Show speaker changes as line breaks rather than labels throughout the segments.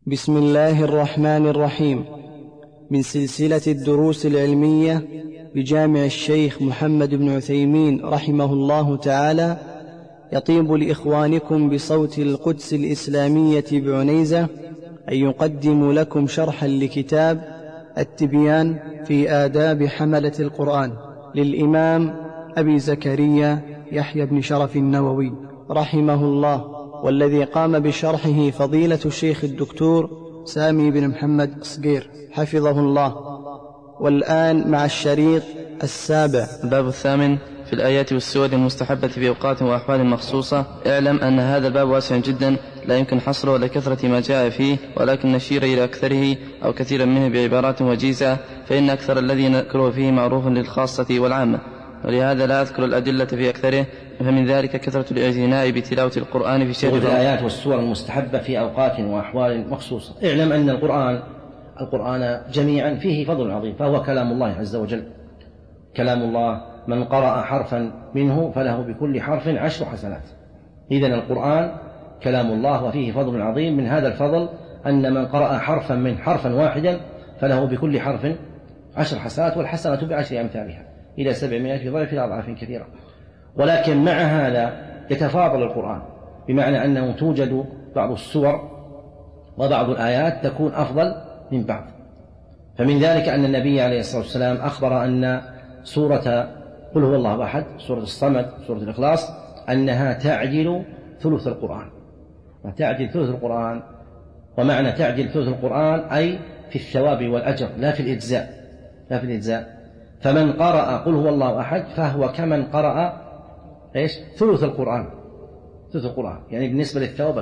بسم الله الرحمن الرحيم. من سلسلة الدروس العلمية بجامع الشيخ محمد بن عثيمين رحمه الله تعالى، يطيب لإخوانكم بصوت القدس الإسلامية بعنيزة أن يقدم لكم شرحا لكتاب التبيان في آداب حملة القرآن للإمام أبي زكريا يحيى بن شرف النووي رحمه الله، والذي قام بشرحه فضيلة الشيخ الدكتور سامي بن محمد الصقير حفظه الله. والآن مع الشريط السابع.
الباب الثامن في الآيات والسور المستحبة في أوقات وأحوال مخصوصة. اعلم أن هذا الباب واسع جدا لا يمكن حصره لكثرة ما جاء فيه، ولكن نشير إلى أكثره أو كثيرا منه بعبارات وجيزة، فإن أكثر الذي نذكره فيه معروف للخاصة والعامة، ولهذا لا أذكر الأدلة في أكثره. فمن ذلك كثرة الاعتناء بتلاوة القرآن في شهر
الآيات والسور المستحبة في أوقات وأحوال مخصوصة. اعلم أن القرآن جميعا فيه فضل عظيم، فهو كلام الله عز وجل، كلام الله، من قرأ حرفا منه فله بكل حرف 10 حسنات. إذن القرآن كلام الله وفيه فضل عظيم. من هذا الفضل أن من قرأ حرفا من حرفا واحدا فله بكل حرف 10 حسنات، والحسنة ب10 أمثالها إلى 700 ضعف إلى أضعاف كثيرة. ولكن مع هذا يتفاضل القرآن، بمعنى أنه توجد بعض السور وبعض الآيات تكون أفضل من بعض. فمن ذلك أن النبي عليه الصلاة والسلام أخبر أن سورة قل هو الله أحد، سورة الصمد، سورة الإخلاص، أنها تعجل ثلث القرآن. وتعجل ثلث القرآن، ومعنى تعجل ثلث القرآن أي في الثواب والأجر، لا في الإجزاء. فمن قرأ قل هو الله أحد فهو كمن قرأ ثلث القرآن، يعني بالنسبة للثواب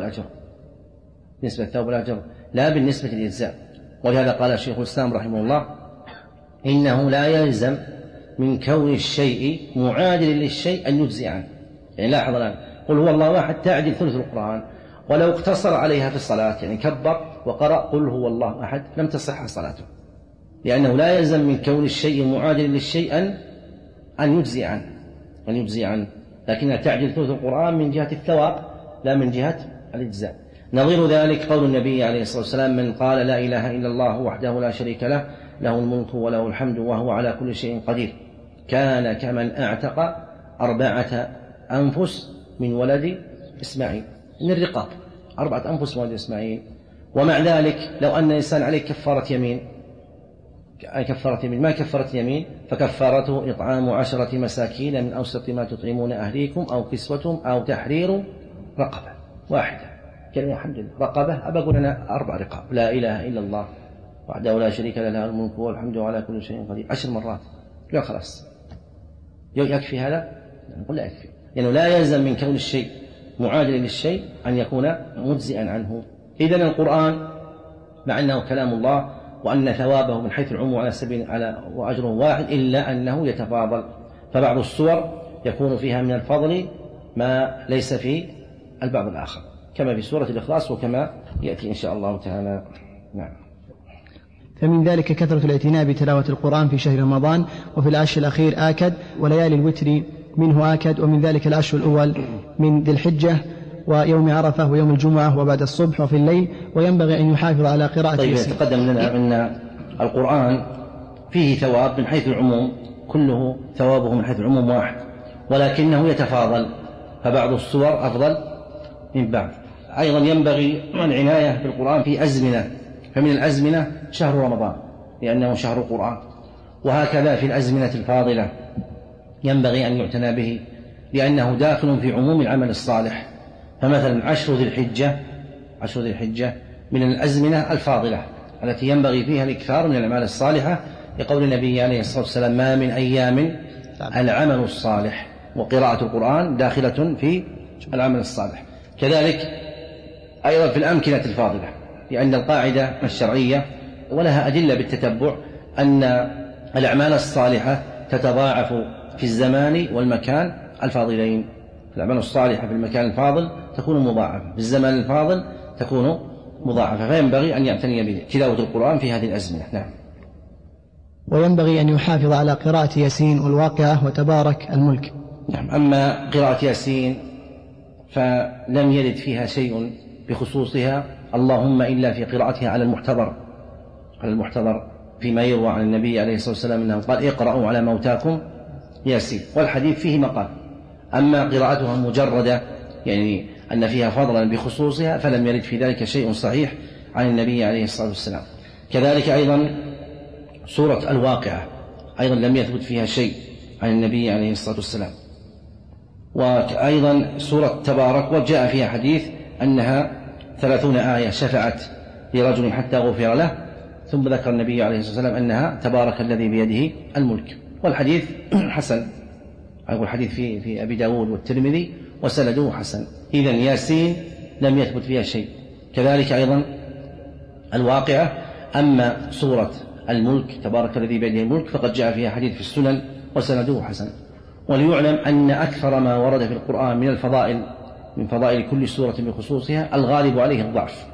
والأجر، لا بالنسبة للإجزاء. ولهذا قال الشيخ الإسلام رحمه الله: إنه لا يلزم من كون الشيء معادل للشيء أن يجزي عنه. يعني لاحظ الآن، قل هو الله أحد تعجل ثلث القرآن، ولو اقتصر عليها في الصلاة، يعني كبر وقرأ قل هو الله أحد، لم تصح صلاته، لأنه لا يلزم من كون الشيء معادل للشيء أن يجزي عنه، لكنها تعجل ثلث القرآن من جهة الثواب لا من جهة الإجزاء. نظير ذلك قول النبي عليه الصلاة والسلام: من قال لا إله إلا الله وحده لا شريك له، له الملك وله الحمد وهو على كل شيء قدير، كان كمن أعتق 4 أنفس من ولد إسماعيل، من الرقاب 4 أنفس من ولد إسماعيل. ومع ذلك لو أن الإنسان عليه كفارة يمين، ما كفارة يمين، فكفارته إطعام 10 مساكين من أوسط ما تطعمون أهليكم أو كسوتهم أو تحرير رقبة واحدة. كلمة الحمد لله، رقبة أقول أنا 4 رقاب، لا إله إلا الله وحده لا شريك له، له الملك والحمد على كل شيء قدير 10 مرات. لا خلاص يكفي هذا؟ نقول لا يكفي، لأنه لا يلزم من كون الشيء معادل للشيء أن يكون مجزئا عنه. إذن القرآن مع أنه كلام الله وأن ثوابه من حيث العموم على سبيل وأجره واحد، إلا أنه يتفاضل، فبعض السور يكون فيها من الفضل ما ليس في البعض الآخر، كما في سورة الإخلاص وكما يأتي إن شاء الله تعالى. نعم.
فمن ذلك كثرة الاعتناء بتلاوة القرآن في شهر رمضان، وفي العشر الأخير آكد، وليالي الوتر منه آكد، ومن ذلك العشر الأول من ذي الحجة ويوم عرفة ويوم الجمعة وبعد الصبح وفي الليل، وينبغي أن يحافظ على قراءة.
طيب، تقدم لنا أن القرآن فيه ثواب من حيث العموم، كله ثوابه من حيث العموم واحد، ولكنه يتفاضل، فبعض السور أفضل من بعض. أيضا ينبغي العناية بالقرآن في أزمنة، فمن الأزمنة شهر رمضان لأنه شهر القرآن، وهكذا في الأزمنة الفاضلة ينبغي أن يعتنى به لأنه داخل في عموم العمل الصالح. فمثلا 10 ذي الحجة من الأزمنة الفاضلة التي ينبغي فيها الإكثار من الأعمال الصالحة، لقول النبي عليه الصلاة والسلام: ما من أيام العمل الصالح، وقراءة القرآن داخلة في العمل الصالح. كذلك أيضا في الأمكنة الفاضلة، لأن القاعدة الشرعية ولها أدلة بالتتبع أن الأعمال الصالحة تتضاعف في الزمان والمكان الفاضلين. الأعمال الصالحة في المكان الفاضل تكون مضاعفة، في الزمان الفاضل تكون مضاعفة، فينبغي أن يعتني بتلاوة القرآن في هذه الأزمنة. نعم.
وينبغي أن يحافظ على قراءة ياسين والواقعة وتبارك الملك.
نعم. أما قراءة ياسين فلم يرد فيها شيء بخصوصها اللهم إلا في قراءتها على المحتضر فيما يروى عن النبي عليه الصلاة والسلام أنه قال اقرأوا على موتاكم ياسين، والحديث فيه مقال. أما قراءتها مجردة يعني أن فيها فضلا بخصوصها فلم يرد في ذلك شيء صحيح عن النبي عليه الصلاة والسلام. كذلك أيضا سورة الواقعة أيضا لم يثبت فيها شيء عن النبي عليه الصلاة والسلام. وأيضا سورة تبارك وجاء فيها حديث أنها 30 آية شفعت لرجل حتى غفر له، ثم ذكر النبي عليه الصلاة والسلام أنها تبارك الذي بيده الملك، والحديث حسن. أقول حديث في أبي داود والترمذي وسنده حسن. إذن ياسين لم يثبت فيها شيء. كذلك أيضا الواقعة. أما سورة الملك تبارك الذي بيده الملك فقد جاء فيها حديث في السنن وسنده حسن. وليعلم أن أكثر ما ورد في القرآن من الفضائل من فضائل كل سورة بخصوصها الغالب عليه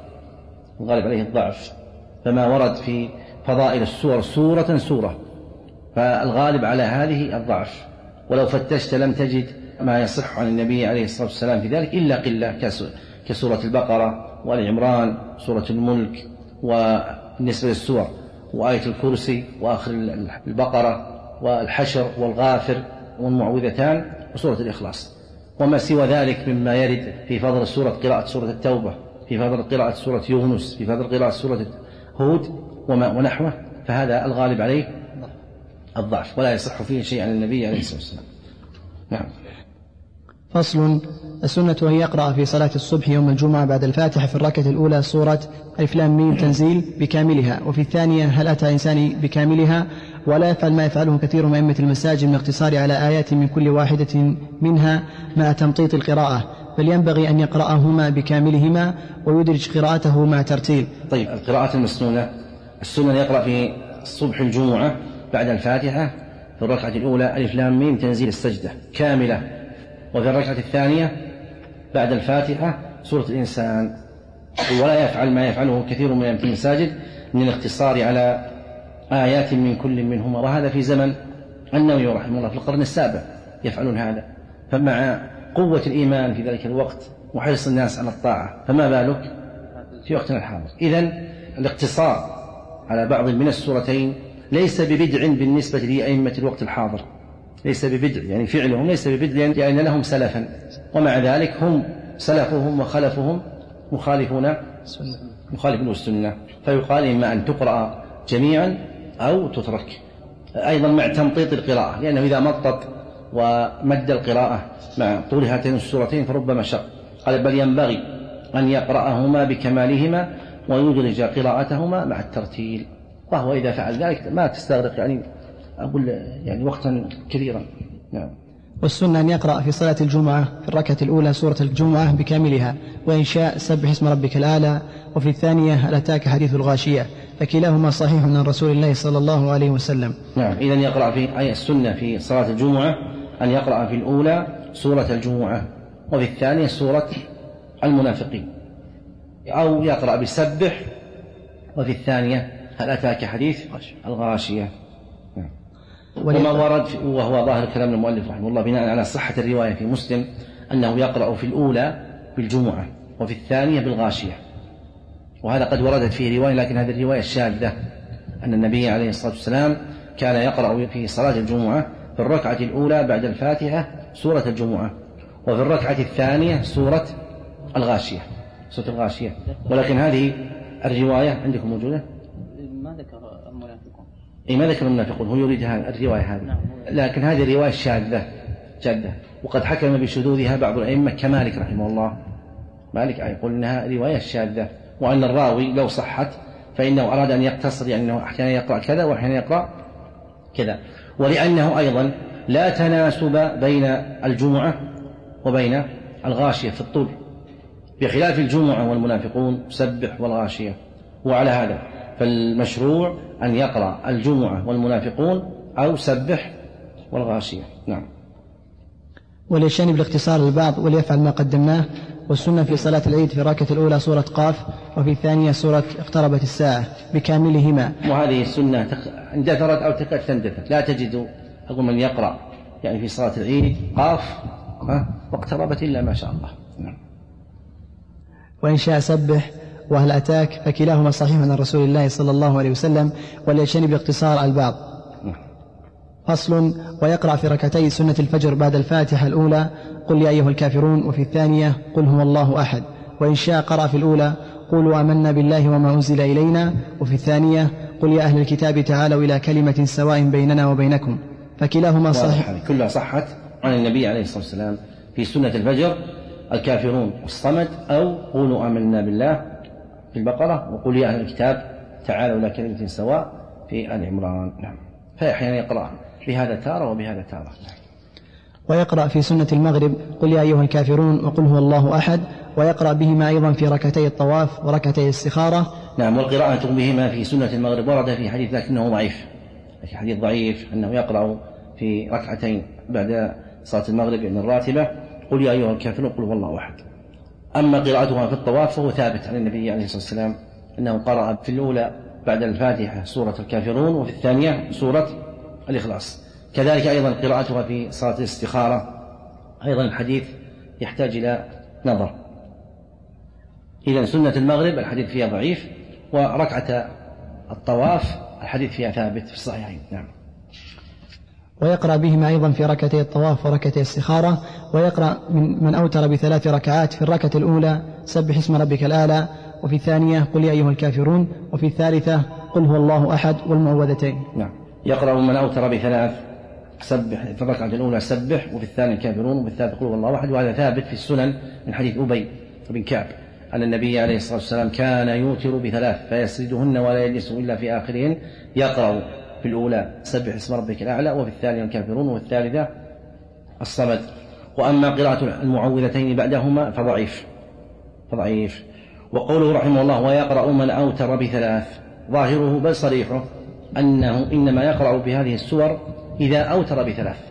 الضعف، فما ورد في فضائل السور سورة فالغالب على هذه الضعف، ولو فتشت لم تجد ما يصح عن النبي عليه الصلاة والسلام في ذلك إلا قلة، كسورة البقرة وآل عمران، سورة الملك، وبالنسبة للسور وآية الكرسي وآخر البقرة والحشر والغافر والمعوذتان وسورة الإخلاص. وما سوى ذلك مما يرد في فضل قراءة سورة التوبة، في فضل قراءة سورة يونس، في فضل قراءة سورة هود ونحوه، فهذا الغالب عليه الضعف ولا يصح فيه شيء عن النبي عليه الصلاة والسلام. نعم.
فصل. السنة أن يقرأ في صلاة الصبح يوم الجمعة بعد الفاتحة في الركعة الأولى سورة ألف لام ميم تنزيل بكاملها، وفي الثانية هل أتى إنسان بكاملها، ولا يفعل ما يفعله كثير من أئمة المساجد من الاقتصار على آيات من كل واحدة منها مع تمطيط القراءة، بل ينبغي أن يقرأهما بكاملهما ويدرج قراءته مع ترتيل.
طيب، القراءة المسنونة السنة يقرأ في الصبح الجمعة بعد الفاتحة في الركعة الأولى ألف لام ميم تنزيل السجدة كاملة، وفي الركعة الثانية بعد الفاتحة سورة الإنسان، ولا يفعل ما يفعله كثير من أئمة المساجد من الاقتصار على آيات من كل منهما، وهذا في زمن النووي رحمه الله في القرن السابع يفعلون هذا، فمع قوة الإيمان في ذلك الوقت وحرص الناس على الطاعة فما بالك في وقتنا الحاضر. إذن الاقتصار على بعض من السورتين ليس ببدع بالنسبة لأئمة الوقت الحاضر، ليس ببدع يعني فعلهم ليس ببدع لأن لهم سلفا، ومع ذلك هم سلفهم وخلفهم مخالفون السنة، فيقال إما أن تقرأ جميعا أو تترك. أيضا مع تمطيط القراءة، لأنه إذا مطط ومد القراءة مع طول هاتين السورتين فربما شق، قال بل ينبغي أن يقرأهما بكمالهما ويدرج قراءتهما مع الترتيل، وهو إذا فعل ذلك ما تستغرق يعني وقتا كثيرا. نعم.
والسنة أن يقرأ في صلاة الجمعة في الركعة الأولى سورة الجمعة بكاملها، وإن شاء سبح اسم ربك الأعلى، وفي الثانية هل أتاك حديث الغاشية، فكلاهما صحيح عن رسول الله صلى الله عليه وسلم.
نعم. إذن يقرأ في السنة في صلاة الجمعة أن يقرأ في الأولى سورة الجمعة، وفي الثانية سورة المنافقين، أو يقرأ بسبح، وفي الثانية هل أتاك حديث الغاشية. وما ورد وهو ظاهر كلام المؤلف رحمه الله بناء على صحة الرواية في مسلم أنه يقرأ في الأولى بالجمعة وفي الثانية بالغاشية، وهذا قد وردت فيه رواية، لكن هذه الرواية الشاذة أن النبي عليه الصلاة والسلام كان يقرأ في صلاة الجمعة في الركعة الأولى بعد الفاتحة سورة الجمعة، وفي الركعة الثانية سورة الغاشية. ولكن هذه الرواية عندكم موجودة؟
ما ذكر المنافقون.
ما ذكر المنافقون، هو يريد الرواية هذه، لكن هذه الرواية شاذة، وقد حكم بشذوذها بعض الأئمة كمالك رحمه الله. مالك يقول إنها رواية شاذة، وأن الراوي لو صحت فإنه أراد أن يقتصر، يعني أنه أحيانا يقرأ كذا وأحيانا يقرأ كذا، ولأنه أيضا لا تناسب بين الجمعة وبين الغاشية في الطول، بخلاف الجمعة والمنافقون سبح والغاشية. وعلى هذا فالمشروع أن يقرأ الجمعة والمنافقون أو سبح والغاشية. نعم.
وليجتنب الاختصار للبعض وليفعل ما قدمناه. والسنة في صلاة العيد في الركعة الأولى سورة قاف، وفي الثانية سورة اقتربت الساعة بكاملهما.
وهذه السنة اندثرت أو تكاد تندثر، لا تجد من يقرأ يعني في صلاة العيد قاف واقتربت إلا ما شاء الله. نعم.
وإن شاء سبح، وهل أتاك، فكلاهما صحيح عن رسول الله صلى الله عليه وسلم، وليجتنب اقتصار البعض. فصل. ويقرأ في ركعتي سنة الفجر بعد الفاتحة الأولى قل يا أيها الكافرون، وفي الثانية قل هو الله أحد، وإن شاء قرأ في الأولى قولوا آمنا بالله وما أنزل إلينا، وفي الثانية قل يا أهل الكتاب تعالوا إلى كلمة سواء بيننا وبينكم، فكلاهما صحيح.
كلها صحت عن النبي عليه الصلاة والسلام في سنة الفجر، الكافرون والصمد، أو قولوا آمنا بالله في البقرة، وقل يا أهل الكتاب تعالوا إلى كلمة سواء في آل عمران. نعم. فأحيانا يقرأ بهذا تارة وبهذا تارة.
ويقرأ في سنة المغرب قل يا أيها الكافرون وقل هو الله أحد، ويقرأ بهما أيضا في ركعتي الطواف وركعتي الاستخارة.
نعم. والقراءة بهما في سنة المغرب ورد في حديث لكنه ضعيف، في حديث ضعيف أنه يقرأ في ركعتين بعد صلاة المغرب من الراتبة قل يا أيها الكافرون قل هو الله أحد. أما قراءتها في الطواف فهو ثابت عن النبي عليه الصلاة والسلام أنه قرأ في الأولى بعد الفاتحة سورة الكافرون، وفي الثانية سورة الإخلاص. كذلك أيضا قراءتها في صلاة الاستخارة، أيضا الحديث يحتاج إلى نظر. إذن سنة المغرب الحديث فيها ضعيف، وركعة الطواف الحديث فيها ثابت في الصحيحين. نعم.
ويقرأ بهما أيضا في ركعتي الطواف وركعتي الاستخارة. ويقرأ من أوتر ب3 ركعات في الركعة الأولى سبح اسم ربك الأعلى، وفي الثانية قل يا أيها الكافرون، وفي الثالثة قل هو الله أحد والمعوذتين.
نعم. يقرأ من أوتر ب3 سبح في الركعة الأولى سبح، وفي الثانية الكافرون، وفي الثالثة قل هو الله أحد. وهذا ثابت في السنن من حديث أبي بن كعب أن النبي عليه الصلاة والسلام كان يوتر ب3 فيسردهن ولا يجلس إلا في آخرهن، يقرأ في الأولى سبح اسم ربك الأعلى، وفي الثانية الكافرون، وفي الثالثة الصمد. وأما قراءة المعوذتين بعدهما فضعيف. وقوله رحمه الله ويقرأ من أوتر ب3 ظاهره بل صريحه أنه إنما يقرأ بهذه السور إذا أوتر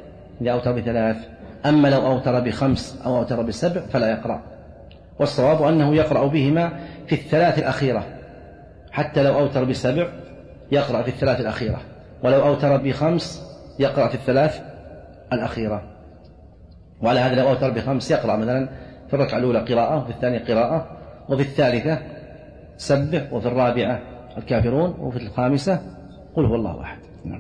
ب3. أما لو أوتر ب5 أو أوتر ب7 فلا يقرأ. والصواب أنه يقرأ بهما في الثلاث الأخيرة، حتى لو أوتر ب7 يقرأ في الثلاث الأخيرة، ولو أوتر ب5 يقرأ في الثلاث الأخيرة. وعلى هذا لو أوتر ب5 يقرأ مثلا في الركعة الأولى قراءة، وفي الثانية قراءة، وفي الثالثة سبح، وفي الرابعة الكافرون، وفي الخامسة قل هو الله أحد. نعم.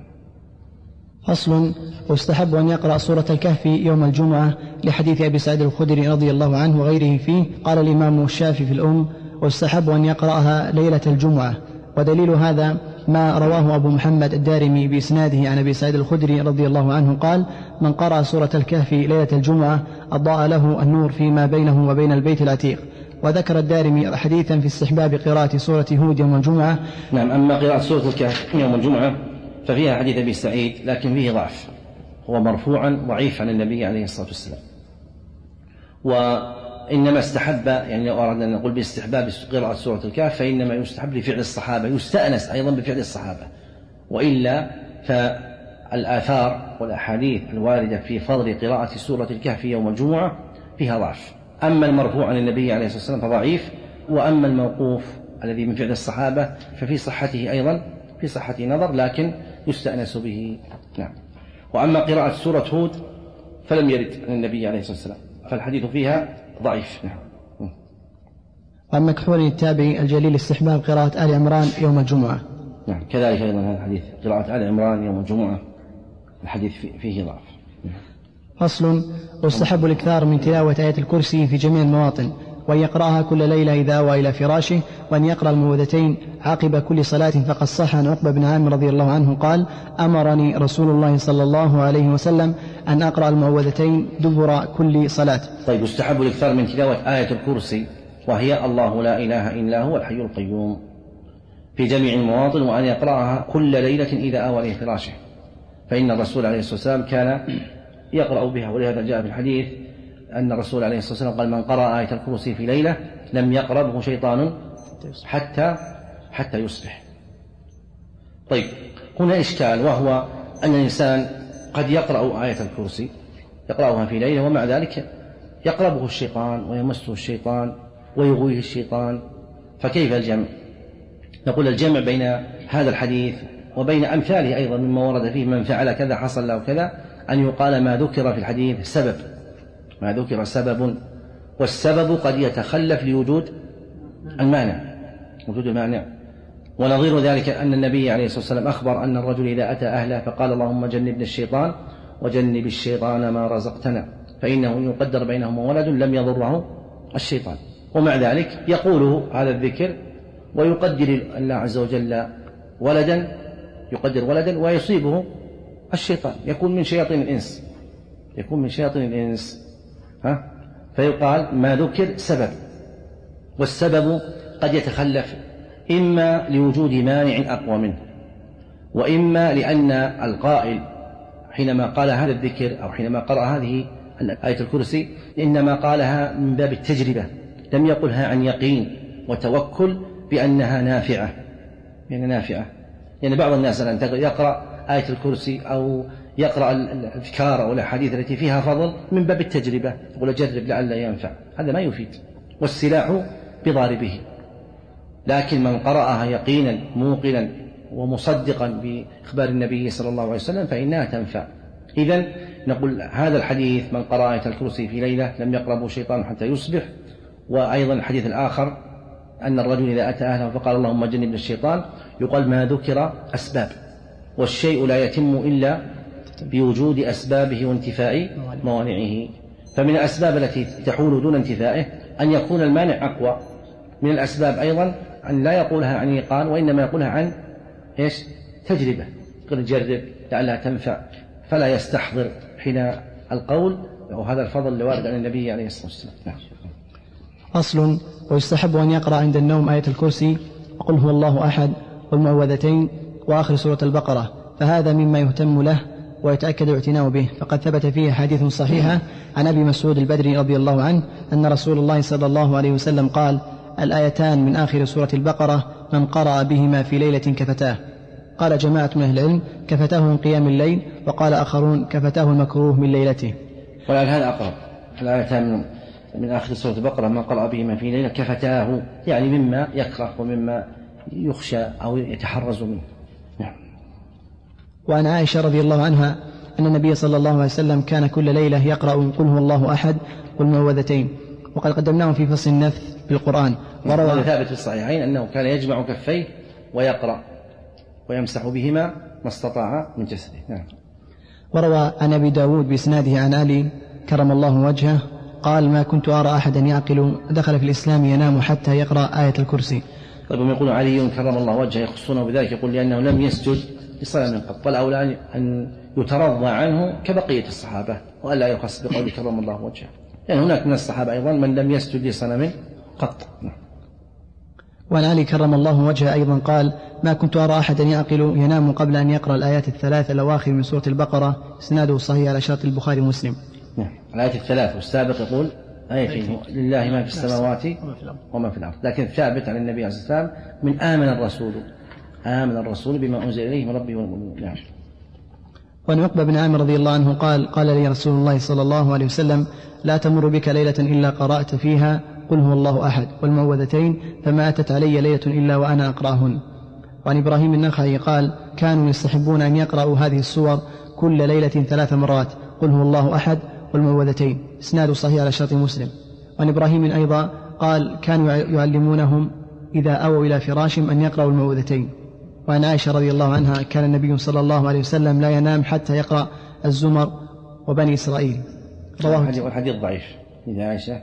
فصل. ويستحب أن يقرأ سورة الكهف يوم الجمعة لحديث أبي سعيد الخدري رضي الله عنه وغيره فيه. قال الإمام الشافعي في الأم ويستحب أن يقرأها ليلة الجمعة، ودليل هذا ما رواه أبو محمد الدارمي بإسناده عن أبي سعيد الخدري رضي الله عنه قال من قرأ سورة الكهف ليلة الجمعة أضاء له النور فيما بينه وبين البيت العتيق. وذكر الدارمي حديثا في استحباب قراءة سورة هود يوم الجمعة.
نعم. أما قراءة سورة الكهف يوم الجمعة ففيها حديث أبي سعيد لكن فيه ضعف، هو مرفوعا ضعيف عن النبي عليه الصلاة والسلام. وإنما استحب، يعني لو أردنا أن نقول باستحباب قراءة سورة الكهف فإنما يستحب لفعل الصحابة، يستأنس أيضا بفعل الصحابة، وإلا فالآثار والأحاديث الواردة في فضل قراءة سورة الكهف يوم الجمعة فيها ضعف. أما المرفوع عن النبي عليه الصلاة والسلام فضعيف، وأما الموقوف الذي من فعل الصحابة ففي صحته أيضا في صحته نظر، لكن يستأنس به. نعم. وأما قراءة سورة هود فلم يرد عن النبي عليه الصلاة والسلام، فالحديث فيها ضعيف. نعم.
وعن مكحول التابعي الجليل استحباب قراءة آل عمران يوم الجمعة.
نعم. كذلك أيضا هذا الحديث قراءة آل عمران يوم الجمعة الحديث فيه ضعف.
فصل. واستحب الإكثار من تلاوة آية الكرسي في جميع المواطن، وأن يقرأها كل ليلة إذا أوى إلى فراشه، وأن يقرأ المعوذتين عقب كل صلاة. فقد صح عن عقبة بن عامر رضي الله عنه قال أمرني رسول الله صلى الله عليه وسلم أن أقرأ المعوذتين دبر كل صلاة.
طيب. يستحب الإكثار من تلاوة آية الكرسي وهي الله لا إله إلا هو الحي القيوم في جميع المواطن، وأن يقرأها كل ليلة إذا أوى إلى فراشه، فإن الرسول عليه الصلاة والسلام كان يقرأ بها. ولهذا جاء في الحديث أن الرسول عليه الصلاة والسلام قال من قرأ آية الكرسي في ليلة لم يقربه شيطان حتى يصبح. طيب. هنا إشكال، وهو أن الإنسان قد يقرأ آية الكرسي يقرأها في ليلة ومع ذلك يقربه الشيطان ويمسه الشيطان ويغويه الشيطان، فكيف الجمع؟ نقول الجمع بين هذا الحديث وبين أمثاله أيضا مما ورد فيه من فعل كذا حصل له كذا، أن يقال ما ذكر في الحديث سبب، ما ذكر سبب، والسبب قد يتخلف لوجود المانع. وجود المانع. ونظير ذلك أن النبي عليه الصلاة والسلام أخبر أن الرجل إذا أتى أهله فقال اللهم جنبنا الشيطان وجنب الشيطان ما رزقتنا، فإنه إن يقدر بينهما ولد لم يضره الشيطان. ومع ذلك يقول هذا الذكر ويقدر الله عز وجل ولدا، يقدر ولدا ويصيبه الشيطان، يكون من شياطين الإنس، فيقال ما ذكر سبب، والسبب قد يتخلف إما لوجود مانع أقوى منه، وإما لأن القائل حينما قال هذا الذكر أو حينما قرأ هذه آية الكرسي إنما قالها من باب التجربة، لم يقلها عن يقين وتوكل بأنها نافعة. يعني بعض الناس يقرأ آية الكرسي أو يقرأ الأذكار أو الأحاديث التي فيها فضل من باب التجربة، يقول أجرب لعل ينفع، هذا ما يفيد، والسلاح بضاربه. لكن من قرأها يقينا موقنا ومصدقا بإخبار النبي صلى الله عليه وسلم فإنها تنفع. إذن نقول هذا الحديث من قرأ آية الكرسي في ليلة لم يقربه شيطان حتى يصبح. وأيضا الحديث الآخر أن الرجل إذا أتى أهله فقال اللهم جنبنا الشيطان، يقال ما ذكر أسباب، والشيء لا يتم إلا بوجود أسبابه وانتفاء موانعه. فمن الأسباب التي تحول دون انتفائه أن يكون المانع أقوى. من الأسباب أيضا أن لا يقولها عن يقان، وإنما يقولها عن تجربة، يقول جرب لعلها تنفع، فلا يستحضر حين القول، وهذا الفضل اللي وارد عن النبي عليه الصلاة والسلام.
أصل: ويستحب أن يقرأ عند النوم آية الكرسي وقل هو الله أحد والمعوذتين وآخر سورة البقرة، فهذا مما يهتم له ويتأكد الاعتناء به، فقد ثبت فيه حديث صحيحة عن أبي مسعود البدري رضي الله عنه أن رسول الله صلى الله عليه وسلم قال: الآيتان من آخر سورة البقرة من قرأ بهما في ليلة كفتاه. قال جماعة من أهل العلم كفتاه من قيام الليل، وقال آخرون كفتاه المكروه من ليلته.
ولكن هذا أقرب، الآيتان من آخر سورة البقرة من قرأ بهما في ليلة كفتاه، يعني مما يكره ومما يخشى أو يتحرز منه.
وعن عائشة رضي الله عنها أن النبي صلى الله عليه وسلم كان كل ليلة يقرأ قل هو الله أحد والمعوذتين، وقد قدمناه في فصل النفث بالقرآن.
وروى ثابت في الصحيحين أنه كان يجمع كفيه ويقرأ ويمسح بهما ما استطاع من جسده.
وروى عن أبي داود بإسناده عن علي كرم الله وجهه قال: ما كنت أرى أحدا يعقل دخل في الإسلام ينام حتى يقرأ آية الكرسي.
طيب، يقول علي كرم الله وجهه يخصونه بذلك، يقول لأنه لم يسجد لصلاة من قط، والأولى أن يترضى عنه كبقية الصحابة، وألا يخص بقول كرم الله وجهه، لأن هناك من الصحابة أيضا من لم يسجد لصنم قط.
وعن علي كرم الله وجهه أيضا قال: ما كنت أرى أحدا يعقل ينام قبل أن يقرأ الآيات الثلاث الأواخر من سورة البقرة. إسناده صحيح على شرط البخاري ومسلم.
الآيات الثلاث، والسابق يقول آية لله ما في السماوات وما في الأرض، لكن ثابت عن النبي عليه الصلاة والسلام من آمن الرسول بما أنزل إليه من ربه والمؤمنين.
وعن عقبة بن عامر رضي الله عنه قال لي رسول الله صلى الله عليه وسلم: لا تمر بك ليلة إلا قرأت فيها قل هو الله أحد والمعوذتين، فما أتت علي ليلة إلا وأنا أقرأهن. وعن إبراهيم النخعي قال: كانوا يستحبون أن يقرأوا هذه السور كل ليلة 3 مرات، قل هو الله أحد والمعوذتين. إسناد صحيح على شرط مسلم. وعن إبراهيم أيضا قال: كانوا يعلمونهم إذا أووا إلى فراشهم أن يقرأوا المعوذتين. وعن عائشة رضي الله عنها كان النبي صلى الله عليه وسلم لا ينام حتى يقرأ الزمر وبني إسرائيل.
والحديث ضعيف إذا عائشة.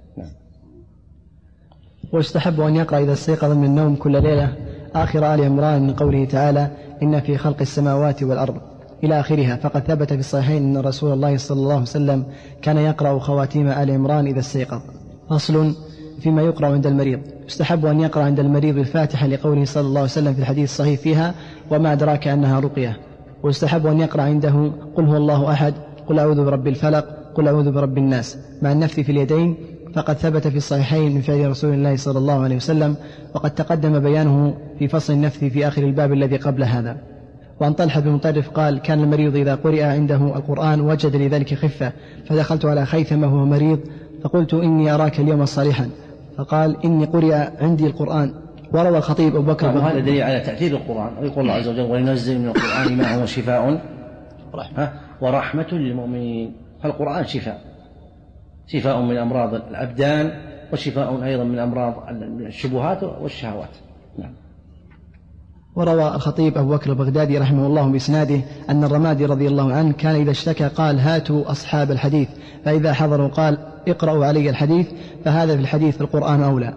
ويستحب أن يقرأ إذا استيقظ من النوم كل ليلة آخر آل عمران من قوله تعالى: إن في خلق السماوات والأرض إلى آخرها، فقد ثبت في الصحيحين أن رسول الله صلى الله عليه وسلم كان يقرأ خواتيم آل عمران إذا استيقظ. أصل: فيما يقرأ عند المريض. يستحب أن يقرأ عند المريض الفاتحة لقوله صلى الله عليه وسلم في الحديث الصحيح فيها: وما أدراك أنها رقية. ويستحب أن يقرأ عنده قل هو الله أحد، قل أعوذ برب الفلق، قل أعوذ برب الناس، مع النفث في اليدين، فقد ثبت في الصحيحين من فعل رسول الله صلى الله عليه وسلم، وقد تقدم بيانه في فصل النفث في آخر الباب الذي قبل هذا. وعن طلحة بن مطرف قال: كان المريض إذا قرئ عنده القرآن وجد لذلك خفة، فدخلت على خيثمة وهو مريض فقلت: إني أراك اليوم صالحا، فقال: إني قرئ عندي القرآن. وروى الخطيب أبو بكر.
هذا دليل على تأثير القرآن، ويقول الله عز وجل: وننزل من القرآن ما هو شفاء ورحمة للمؤمنين. فالقرآن شفاء من أمراض الأبدان، وشفاء أيضا من أمراض الشبهات والشهوات.
وروى الخطيب أبو بكر البغدادي رحمه الله بإسناده أن الرمادي رضي الله عنه كان إذا اشتكى قال هاتوا أصحاب الحديث، فإذا حضروا قال اقرأوا علي الحديث، فهذا في الحديث القرآن أولى.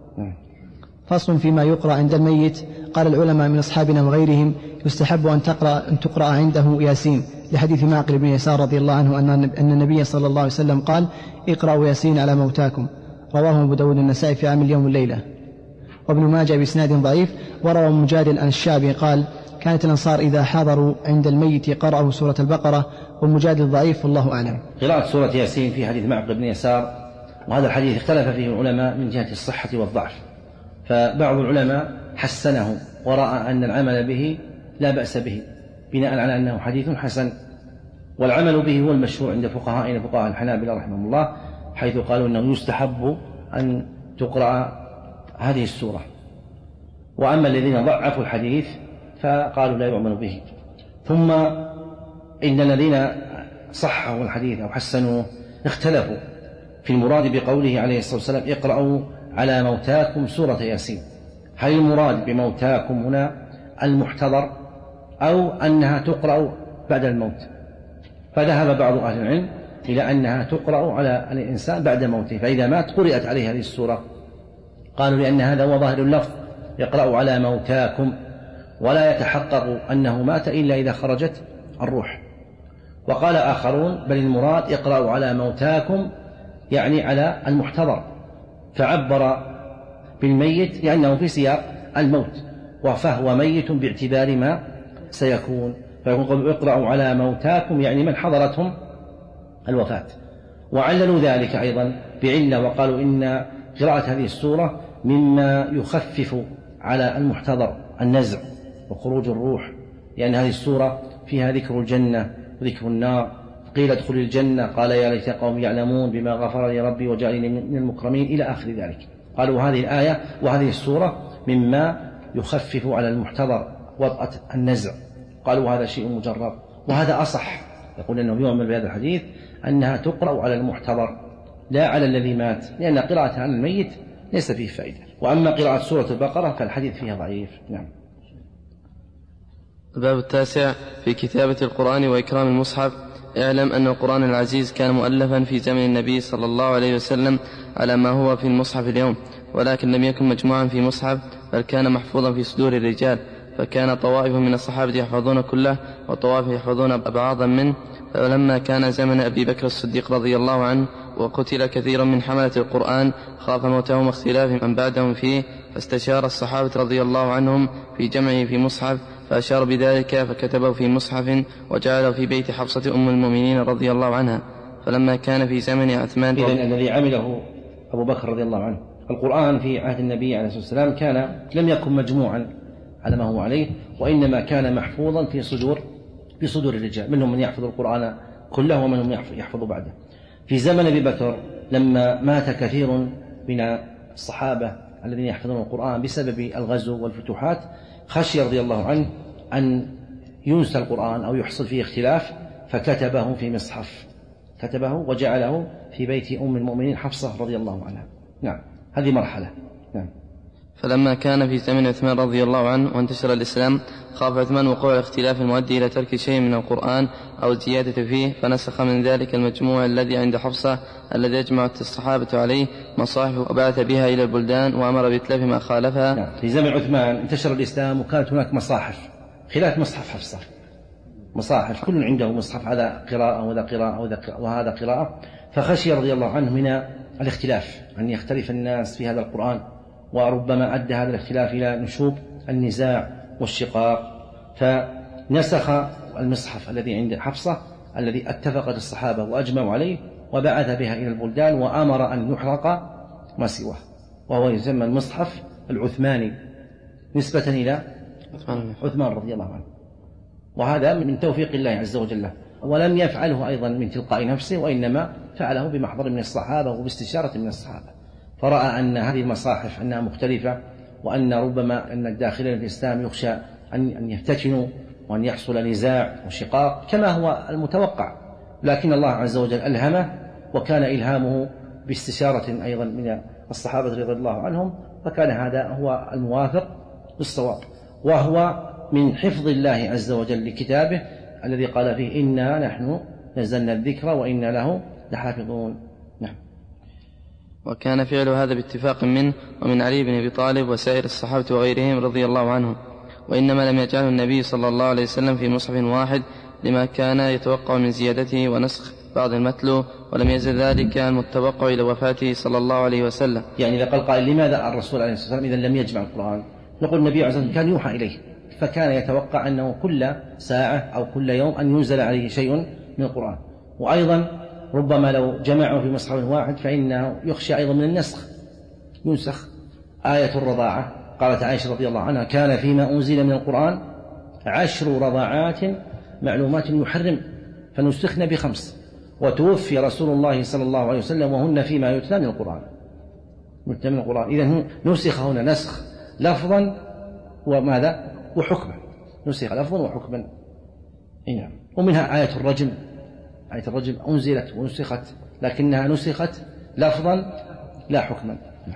فصل فيما يقرأ عند الميت. قال العلماء من أصحابنا وغيرهم يستحب أن تقرأ عنده ياسين، لحديث معقل بن يسار رضي الله عنه أن النبي صلى الله عليه وسلم قال اقرأوا ياسين على موتاكم، رواه أبو داود النسائي في عام اليوم والليلة. وابن ماجه بإسناد ضعيف. وروى مجادل عن الشعبي قال كانت الأنصار إذا حضروا عند الميت قرأوا سورة البقرة، والمجادل ضعيف والله أعلم.
قراءة سورة ياسين في حديث معقل بن يسار، وهذا الحديث اختلف فيه العلماء من جهة الصحة والضعف، فبعض العلماء حسنه ورأى أن العمل به لا بأس به بناء على أنه حديث حسن، والعمل به هو المشهور عند فقهاء الحنابلة رحمهم الله، حيث قالوا أنه يستحب أن تقرأ هذه السورة. وأما الذين ضعفوا الحديث فقالوا لا يؤمن به. ثم إن الذين صححوا الحديث أو حسنوه اختلفوا في المراد بقوله عليه الصلاة والسلام اقرأوا على موتاكم سورة ياسين، هل المراد بموتاكم هنا المحتضر أو أنها تقرأ بعد الموت؟ فذهب بعض أهل العلم إلى أنها تقرأ على الإنسان بعد موته، فإذا مات قرأت عليه هذه السورة. قالوا لأن هذا هو ظاهر اللفظ يقرأ على موتاكم، ولا يتحقق أنه مات إلا إذا خرجت الروح. وقال آخرون بل المراد اقرأوا على موتاكم يعني على المحتضر، فعبر بالميت لأنه في سياق الموت، فهو ميت باعتبار ما سيكون، فيقول اقرأوا على موتاكم يعني من حضرتهم الوفاة. وعللوا ذلك أيضا بعلة، وقالوا إن قراءة هذه السورة مما يخفف على المحتضر النزع وخروج الروح، لأن هذه السورة فيها ذكر الجنة وذكر النار. قيل ادخل الجنة قال يا ليت قوم يعلمون بما غفر لي ربي وجعلني من المكرمين إلى آخر ذلك. قالوا هذه الآية وهذه السورة مما يخفف على المحتضر وطأة النزع، قالوا هذا شيء مجرب، وهذا أصح. يقول أنه يؤمن بهذا الحديث أنها تقرأ على المحتضر لا على الذي مات، لأن قراءتها على الميت ليس فيه فائدة. وأما قراءة سورة البقرة فالحديث فيها ضعيف. نعم.
الباب التاسع في كتابة القرآن وإكرام المصحف. اعلم أن القرآن العزيز كان مؤلفا في زمن النبي صلى الله عليه وسلم على ما هو في المصحف اليوم، ولكن لم يكن مجموعا في مصحف، بل كان محفوظا في صدور الرجال، فكان طوائف من الصحابة يحفظون كله وطوائف يحفظون بعضا منه. فلما كان زمن أبي بكر الصديق رضي الله عنه وقتل كثير من حملة القرآن خاف موتهم واختلاف من بعدهم فيه، فاستشار الصحابة رضي الله عنهم في جمعه في مصحف، فأشار بذلك فكتبه في مصحف وجعله في بيت حفصة أم المؤمنين رضي الله عنها. فلما كان في زمن عثمان
إذن الذي عمله أبو بكر رضي الله عنه القرآن في عهد النبي عليه الصلاة والسلام لم يكن مجموعا على ما هو عليه، وإنما كان محفوظا في صدور الرجال، منهم من يحفظ القرآن كله ومنهم من يحفظ بعده. في زمن أبي بكر لما مات كثير من الصحابة الذين يحفظون القرآن بسبب الغزو والفتوحات، خشي رضي الله عنه أن ينسى القرآن أو يحصل فيه اختلاف، فكتبه في مصحف، كتبه وجعله في بيت أم المؤمنين حفصة رضي الله عنها. نعم، هذه مرحلة. نعم.
فلما كان في زمن عثمان رضي الله عنه وانتشر الإسلام خاف عثمان وقوع الاختلاف المؤدي إلى ترك شيء من القرآن أو الزيادة فيه، فنسخ من ذلك المجموع الذي عند حفصة الذي يجمعت الصحابة عليه مصاحف، وبعث بها إلى البلدان وأمر بإتلاف ما خالفها.
نعم. في زمن عثمان انتشر الإسلام وكانت هناك مصاحف خلاف مصحف حفصة، مصاحف كل عنده مصحف، هذا قراءة وهذا قراءة وهذا قراءة، فخشي رضي الله عنه من الاختلاف، أن يختلف الناس في هذا القرآن، وربما أدى هذا الاختلاف إلى نشوب النزاع والشقاق، فنسخ المصحف الذي عند حفصة الذي اتفقت الصحابة وأجمعوا عليه، وبعث بها إلى البلدان وأمر أن يحرق ما سواه، وهو يسمى المصحف العثماني نسبة إلى عثمان رضي الله عنه. وهذا من توفيق الله عز وجل، ولم يفعله أيضا من تلقاء نفسه، وإنما فعله بمحضر من الصحابة وباستشارة من الصحابة، فرأى أن هذه المصاحف أنها مختلفة، وأن ربما أن الداخلين في الإسلام يخشى أن يفتتنوا وأن يحصل نزاع وشقاق كما هو المتوقع، لكن الله عز وجل ألهمه، وكان إلهامه باستشارة أيضا من الصحابة رضي الله عنهم، فكان هذا هو الموافق بالصواب، وهو من حفظ الله عز وجل لكتابه الذي قال فيه إنا نحن نزلنا الذكر وإنا له لحافظون. نعم.
وكان فعل هذا باتفاق منه ومن علي بن أبي طالب وسائر الصحابة وغيرهم رضي الله عنهم، وإنما لم يجعله النبي صلى الله عليه وسلم في مصحف واحد لما كان يتوقع من زيادته ونسخ بعض المتلو، ولم يزل ذلك المتوقع إلى وفاته صلى الله عليه وسلم.
يعني إذا قال لماذا الرسول عليه الصلاة والسلام إذا لم يجمع القرآن؟ نقول النبي عليه الصلاة والسلام كان يوحى إليه، فكان يتوقع أنه كل ساعة أو كل يوم أن ينزل عليه شيء من القرآن. وأيضا ربما لو جمعه في مصحف واحد فإنه يخشى أيضا من النسخ، ينسخ آية الرضاعة. قالت عائشة رضي الله عنها كان فيما أنزل من القرآن 10 رضاعات معلومات يحرم فنسخن ب5، وتوفي رسول الله صلى الله عليه وسلم وهن فيما يتلى من القرآن. إذن نسخ هنا نسخ لفظا وماذا وحكما، نسخ لفظا وحكما. نعم. ومنها آية الرجم، آية الرجم أنزلت ونسخت لكنها نسخت لفظا لا حكما.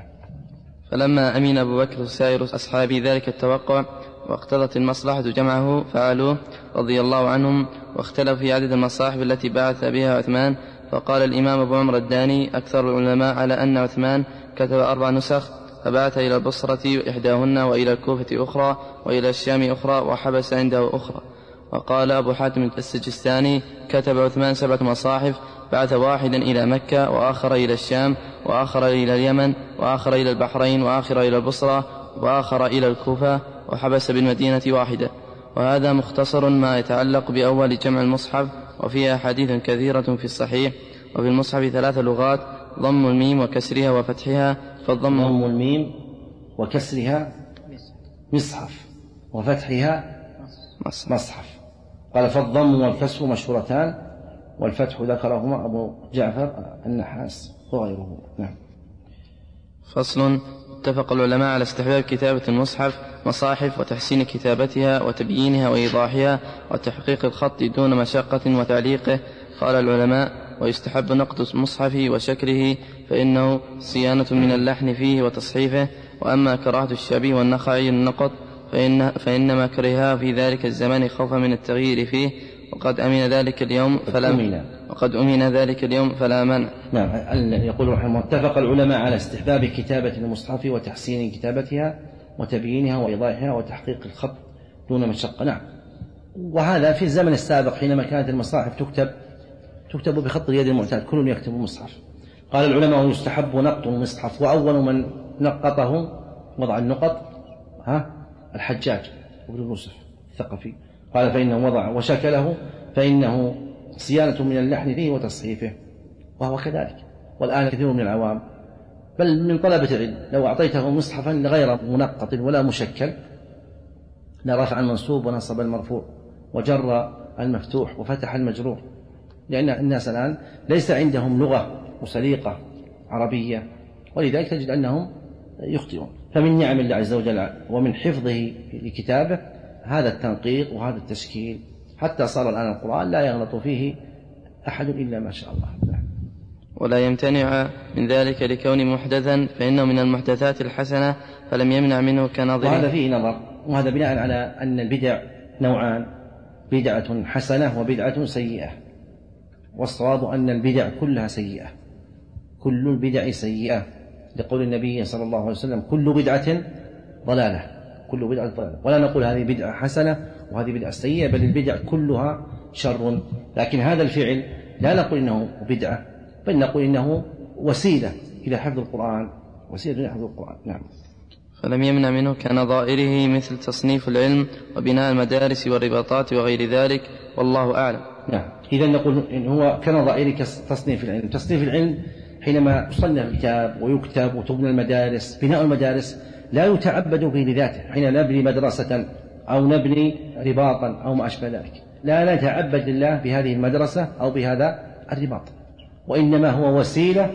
فلما أمين أبو بكر وسائر أصحاب ذلك التوقع واقتضت المصلحة جمعه فعلوه رضي الله عنهم، واختلف في عدد المصاحف التي بعث بها عثمان. فقال الإمام أبو عمرو الداني أكثر العلماء على أن عثمان كتب 4 نسخ، فبعث إلى البصرة إحداهن وإلى الكوفة أخرى وإلى الشام أخرى وحبس عنده أخرى. وقال أبو حاتم السجستاني كتب عثمان 7 مصاحف، بعث واحدا إلى مكة وآخر إلى الشام وآخر إلى اليمن وآخر إلى البحرين وآخر إلى البصرة وآخر إلى الكوفة، وحبس بالمدينة واحدة. وهذا مختصر ما يتعلق بأول جمع المصحف، وفيها أحاديث كثيرة في الصحيح. وفي المصحف 3 لغات: ضم الميم وكسرها وفتحها،
فالضم الميم وكسرها مصحف وفتحها مصحف. قال فالضم والكسر مشهورتان، والفتح ذكرهما أبو جعفر النحاس وغيره. نعم.
فصل. اتفق العلماء على استحباب كتابة المصحف مصاحف وتحسين كتابتها وتبيينها وإيضاحها وتحقيق الخط دون مشقة وتعليقه. قال العلماء: ويستحب نقد المصحف وشكله فإنه صيانة من اللحن فيه وتصحيفه. وأما كراهة الشعبي والنخعي النقط فإنما كرهها في ذلك الزمان خوفا من التغيير فيه، وقد أمن ذلك اليوم فلا منع.
نعم. يقول رحمه الله: اتفق العلماء على استحباب كتابة المصحف وتحسين كتابتها وتبيينها وإيضاحها وتحقيق الخط دون مشقة. نعم. وهذا في الزمن السابق حينما كانت المصاحف تكتب بخط اليد المعتاد، كل يكتب المصحف. قال العلماء: يستحب نقط المصحف، وأول من نقطه وضع النقط الحجاج ابن يوسف الثقفي. قال: فإنه وضع وشكله فإنه صيانة من اللحن فيه وتصحيفه، وهو كذلك. والآن كثير من العوام بل من طلبة العلم لو أعطيته مصحفا غير منقط ولا مشكل لرفع المنصوب ونصب المرفوع وجر المفتوح وفتح المجرور، لأن الناس الآن ليس عندهم لغة وسليقة عربية، ولذلك تجد أنهم يخطئون. فمن نعم الله عز وجل ومن حفظه لكتابه هذا التنقيط وهذا التشكيل، حتى صار الآن القرآن لا يغلط فيه أحد إلا ما شاء الله.
ولا يمتنع من ذلك لكون محدثا، فإنه من المحدثات الحسنة، فلم يمنع منه كنظره.
وهذا فيه نظر، وهذا بناء على أن البدع نوعان: بدعة حسنة وبدعة سيئة. والصواب أن البدع كلها سيئة، كل البدع سيئة، لقول النبي صلى الله عليه وسلم: كل بدعة ضلالة، كل بدعة ضلالة. ولا نقول هذه بدعة حسنة وهذه بدعة سيئة، بل البدع كلها شر. لكن هذا الفعل لا نقول إنه بدعة، بل نقول إنه وسيلة إلى حفظ القرآن، وسيلة إلى حفظ القرآن. نعم.
فلم يمنع منه كنظائره مثل تصنيف العلم وبناء المدارس والرباطات وغير ذلك، والله أعلم.
نعم. إذن نقول إن هو كنظائر تصنيف العلم. تصنيف العلم حينما يصنف الكتاب ويكتب وتبنى المدارس، بناء المدارس لا يتعبد به لذاته. حين نبني مدرسة أو نبني رباطا أو ما أشبه ذلك، لا نتعبد لله بهذه المدرسة أو بهذا الرباط، وإنما هو وسيلة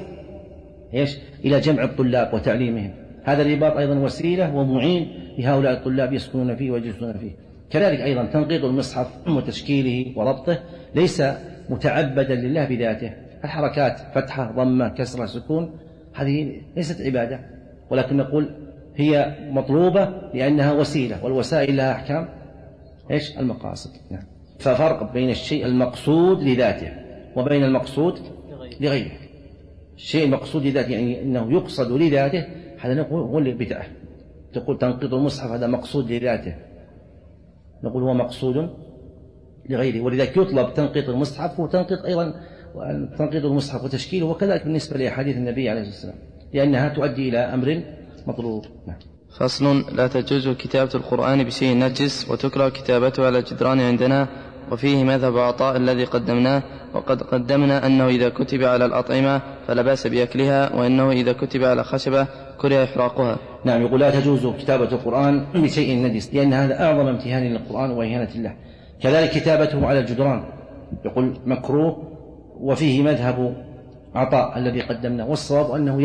إلى جمع الطلاب وتعليمهم. هذا الرباط أيضا وسيلة ومعين لهؤلاء الطلاب يسكنون فيه ويجلسون فيه. كذلك أيضا تنقيط المصحف وتشكيله وربطه ليس متعبدا لله بذاته. الحركات فتحة ضمة كسرة سكون هذه ليست عبادة، ولكن نقول هي مطلوبة لأنها وسيلة، والوسائل لها أحكام إيش؟ المقاصد. نعم. ففرق بين الشيء المقصود لذاته وبين المقصود لغيره. الشيء المقصود لذاته يعني أنه يقصد لذاته، هذا نقول هو البدعة. تقول تنقيط المصحف هذا مقصود لذاته، نقول هو مقصود لغيره. ولذلك يطلب تنقيط المصحف وتنقيط أيضا تنقيط المصحف وتشكيله، وكذلك بالنسبة لأحاديث النبي عليه الصلاة والسلام، لأنها تؤدي إلى أمر مطلوب. نعم.
فصل: لا تجوز كتابة القرآن بشيء نجس، وتكره كتابته على الجدران عندنا، وفيه مذهب عطاء الذي قدمناه. وقد قدمنا أنه إذا كتب على الأطعمة فلا بأس بأكلها، وأنه إذا كتب على خشبة كره إحراقها.
نعم. يقول لا تجوز كتابة القرآن بشيء نجس، لأن هذا أعظم امتهان للقرآن وإهانة له. كذلك كتابته على الجدران يقول مكروه، وفيه مذهب عطاء الذي قدمنا، والصواب أنه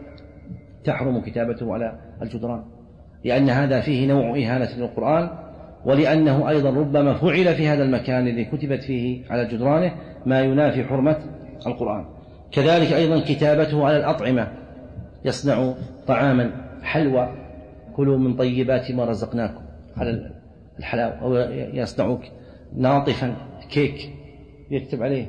تحرم كتابته على الجدران، لأن هذا فيه نوع إهانة للقرآن، ولأنه أيضا ربما فعل في هذا المكان الذي كتبت فيه على جدرانه ما ينافي حرمة القرآن. كذلك أيضا كتابته على الأطعمة، يصنع طعاما حلوى كلوا من طيبات ما رزقناكم على الحلاوة، أو يصنع ناطفا كيك يكتب عليه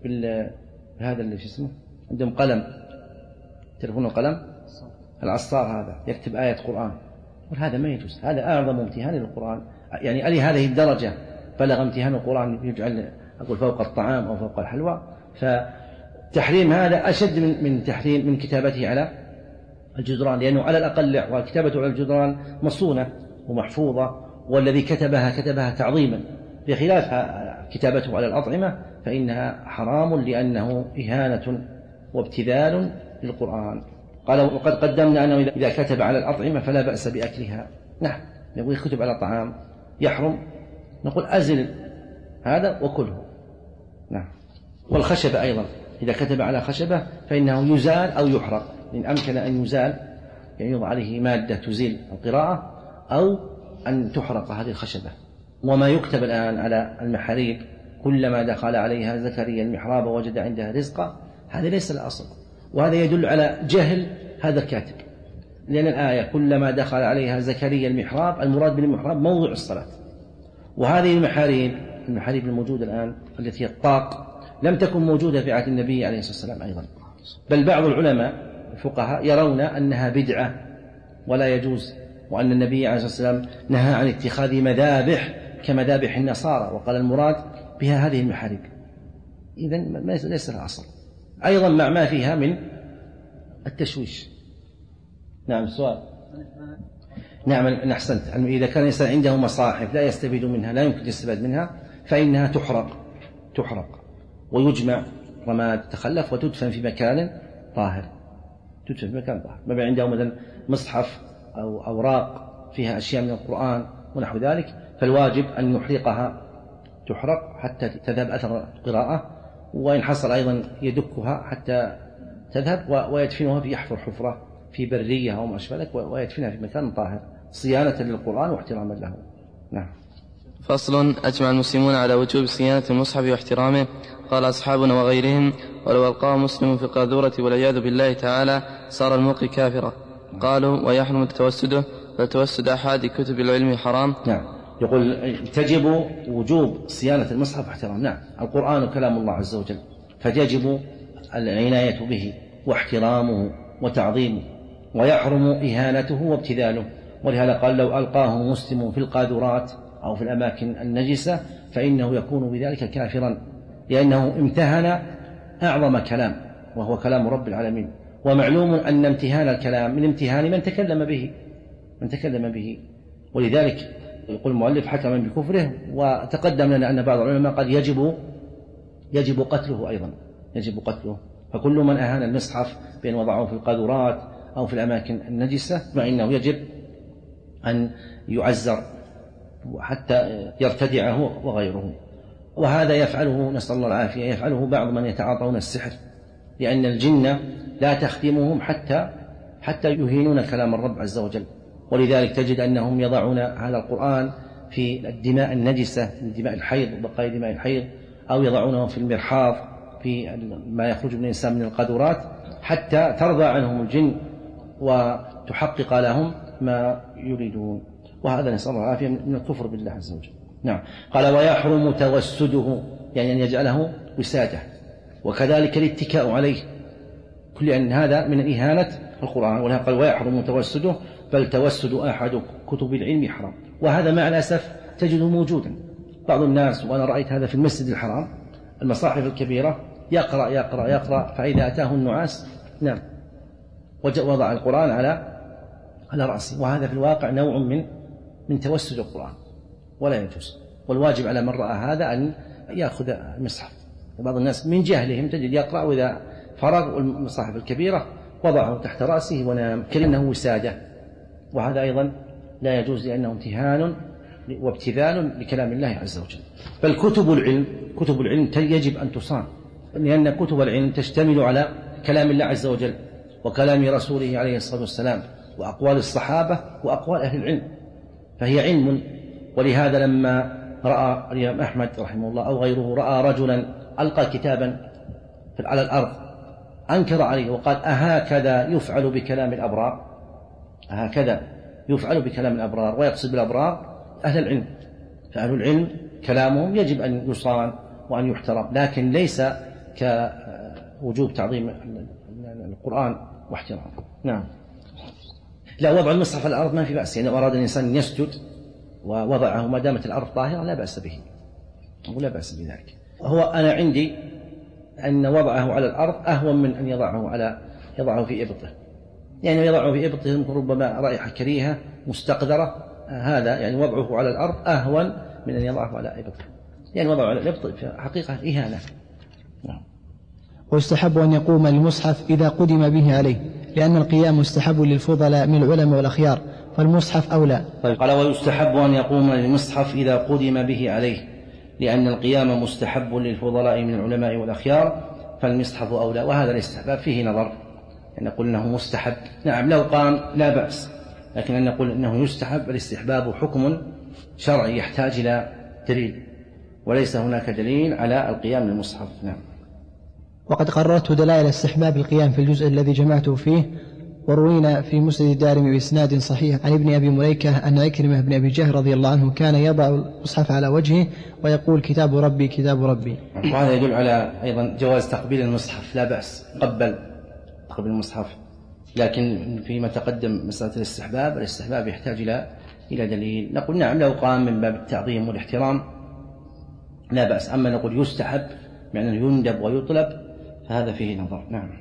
بهذا اللي اسمه عندهم قلم، تلفون القلم العصار، هذا يكتب آية قرآن، وهذا ما يجوز. هذا أعظم امتهان للقرآن، يعني ألي هذه الدرجة بلغ امتهان القرآن يجعل أقول فوق الطعام أو فوق الحلوى. فتحريم هذا أشد من تحريم من كتابته على الجدران، لأنه على الأقل وكتابته على الجدران مصونة ومحفوظة، والذي كتبها تعظيما، بخلاف كتابته على الأطعمة فإنها حرام لأنه إهانة وابتذال للقرآن. قال وقد قدمنا أنه إذا كتب على الأطعمة فلا بأس بأكلها. نعم. يقول كتب على طعام يحرم، نقول أزل هذا وكله. نعم. والخشبة أيضا إذا كتب على خشبة فإنه يزال أو يحرق، إن أمكن أن يزال يعني يوضع عليه مادة تزيل القراءة، أو أن تحرق هذه الخشبة. وما يكتب الآن على المحاريب كلما دخل عليها زكريا المحراب وجد عندها رزقا، هذا ليس الأصل، وهذا يدل على جهل هذا الكاتب، لأن الآية كلما دخل عليها زكريا المحراب المراد بالمحراب موضع الصلاة. وهذه المحاريب الموجودة الآن التي هي الطاق لم تكن موجودة في عهد النبي عليه الصلاة والسلام أيضا، بل بعض العلماء الفقهاء يرون أنها بدعة ولا يجوز، وأن النبي عليه الصلاة والسلام نهى عن اتخاذ مذابح كمذابح النصارى، وقال المراد بها هذه المحاريب. إذن ليس لها أصل، أيضا مع ما فيها من التشويش. نعم. السؤال. نعم. أحسنت. إذا كان الإنسان عنده مصاحف لا يستفيد منها، لا يمكن يستفاد منها، فإنها تحرق ويجمع رماد تخلف وتدفن في مكان طاهر. ما بين عنده مثلا مصحف أو أوراق فيها أشياء من القرآن ونحو ذلك، فالواجب أن يحرقها، تحرق حتى تذهب أثر القراءة، وإن حصل أيضا يدكها حتى تذهب، ويدفنها يحفر حفرة في برية أو ما أشبه ذلك، ويدفنها في مكان طاهر صيانة للقرآن واحتراما له. نعم.
فصل: أجمع المسلمون على وجوب صيانة المصحف واحترامه. قال أصحابنا وغيرهم: ولو ألقاه مسلم في القاذورة والعياذ بالله تعالى صار الملقي كافرا. قالوا: ويحرم توسده، فتوسد أحد كتب العلم حرام.
نعم. يقول تجب وجوب صيانة المصحف واحترامه. نعم. القرآن كلام الله عز وجل، فيجب العناية به واحترامه وتعظيمه، ويحرم إهانته وابتذاله. ولهذا قال: لو ألقاه مسلم في القاذورات أو في الأماكن النجسة فإنه يكون بذلك كافرا، لأنه امتهن أعظم كلام وهو كلام رب العالمين. ومعلوم أن امتهان الكلام من امتهان من تكلم به. ولذلك يقول المؤلف حكما بكفره. وتقدم لنا أن بعض العلماء قال يجب قتله أيضا، يجب قتله. فكل من أهان المصحف بأن وضعه في القاذورات أو في الأماكن النجسة فإنه يجب أن يعزر حتى يرتدعه وغيره. وهذا يفعله، نسأل الله العافية، يفعله بعض من يتعاطون السحر، لأن الجن لا تخدمهم حتى يهينون كلام الرب عز وجل. ولذلك تجد أنهم يضعون هذا القرآن في الدماء النجسة من دماء الحيض وبقايا دماء الحيض، أو يضعونه في المرحاض في ما يخرج من الإنسان من القاذورات، حتى ترضى عنهم الجن وتحقق لهم ما يريدون، وهذا نسأل الله العافية من الكفر بالله عز وجل. نعم. قال ويحرم توسده، يعني أن يجعله وسادة، وكذلك الاتكاء عليه، كل أن هذا من إهانة القرآن. ولهذا قال ويحرم توسده، بل توسد أحد كتب العلم حرام. وهذا مع الأسف تجده موجودا. بعض الناس، وأنا رأيت هذا في المسجد الحرام، المصاحف الكبيرة يقرأ يقرأ يقرأ، فإذا أتاه النعاس نعم وضع القرآن على رأسه، وهذا في الواقع نوع من توسد القرآن ولا يجوز. والواجب على من رأى هذا أن يأخذ المصحف. بعض الناس من جهلهم تجد يقرأ، وإذا فرغ المصاحف الكبيرة وضعه تحت رأسه ونام كأنه وسادة، وهذا أيضا لا يجوز، لأنه امتهان وابتذال لكلام الله عز وجل. بل كتب العلم يجب أن تصان، لأن كتب العلم تشتمل على كلام الله عز وجل وكلام رسوله عليه الصلاة والسلام وأقوال الصحابة وأقوال أهل العلم، فهي علم. ولهذا لما رأى الإمام أحمد رحمه الله أو غيره رأى رجلا ألقى كتابا على الأرض أنكر عليه وقال أهكذا يفعل بكلام الأبرار؟ هكذا يفعل بكلام الأبرار، ويقصد بالأبرار أهل العلم. فأهل العلم كلامهم يجب أن يصان وأن يحترم، لكن ليس كوجوب تعظيم القرآن واحترامه. نعم. لا، وضع المصحف على الأرض ما في بأس، يعني أراد الإنسان يسجد ووضعه ما دامت الأرض طاهرة لا بأس به، ولا بأس بذلك. هو أنا عندي أن وضعه على الأرض أهون من أن يضعه في إبطه، يعني يضعه في إبطه ربما رائحة كريهة مستقذرة، هذا يعني وضعه على الأرض أهون من أن يضعه على إبطه، يعني وضعه على الإبط في حقيقة إهانة. نعم.
ويستحب أن يقوم المصحف إذا قدم به عليه، لأن القيام مستحب للفضلاء من العلماء والأخيار، فالمصحف أولى.
قال ويستحب أن يقوم المصحف إذا قدم به عليه، لأن القيام مستحب للفضلاء من العلماء والأخيار، فالمصحف أولى. وهذا الاستحباب فيه نظر، أن نقول أنه مستحب، نعم لو قام لا بأس، لكن أن نقول أنه يستحب، الاستحباب حكم شرعي يحتاج إلى دليل، وليس هناك دليل على القيام للمصحف. نعم.
وقد قررت دلائل استحباب القيام في الجزء الذي جمعته فيه، وروينا في مسند الدارمي بإسناد صحيح عن ابن أبي مليكة أن عكرمة بن أبي جهل رضي الله عنه كان يضع المصحف على وجهه ويقول كتاب ربي كتاب ربي.
وهذا يدل على أيضا جواز تقبيل المصحف، لا بأس قبل المصحف، لكن فيما تقدم مسألة الاستحباب يحتاج إلى دليل. نقول نعم لو قام من باب التعظيم والاحترام لا بأس، أما نقول يستحب يعني يندب ويطلب فهذا فيه نظر. نعم.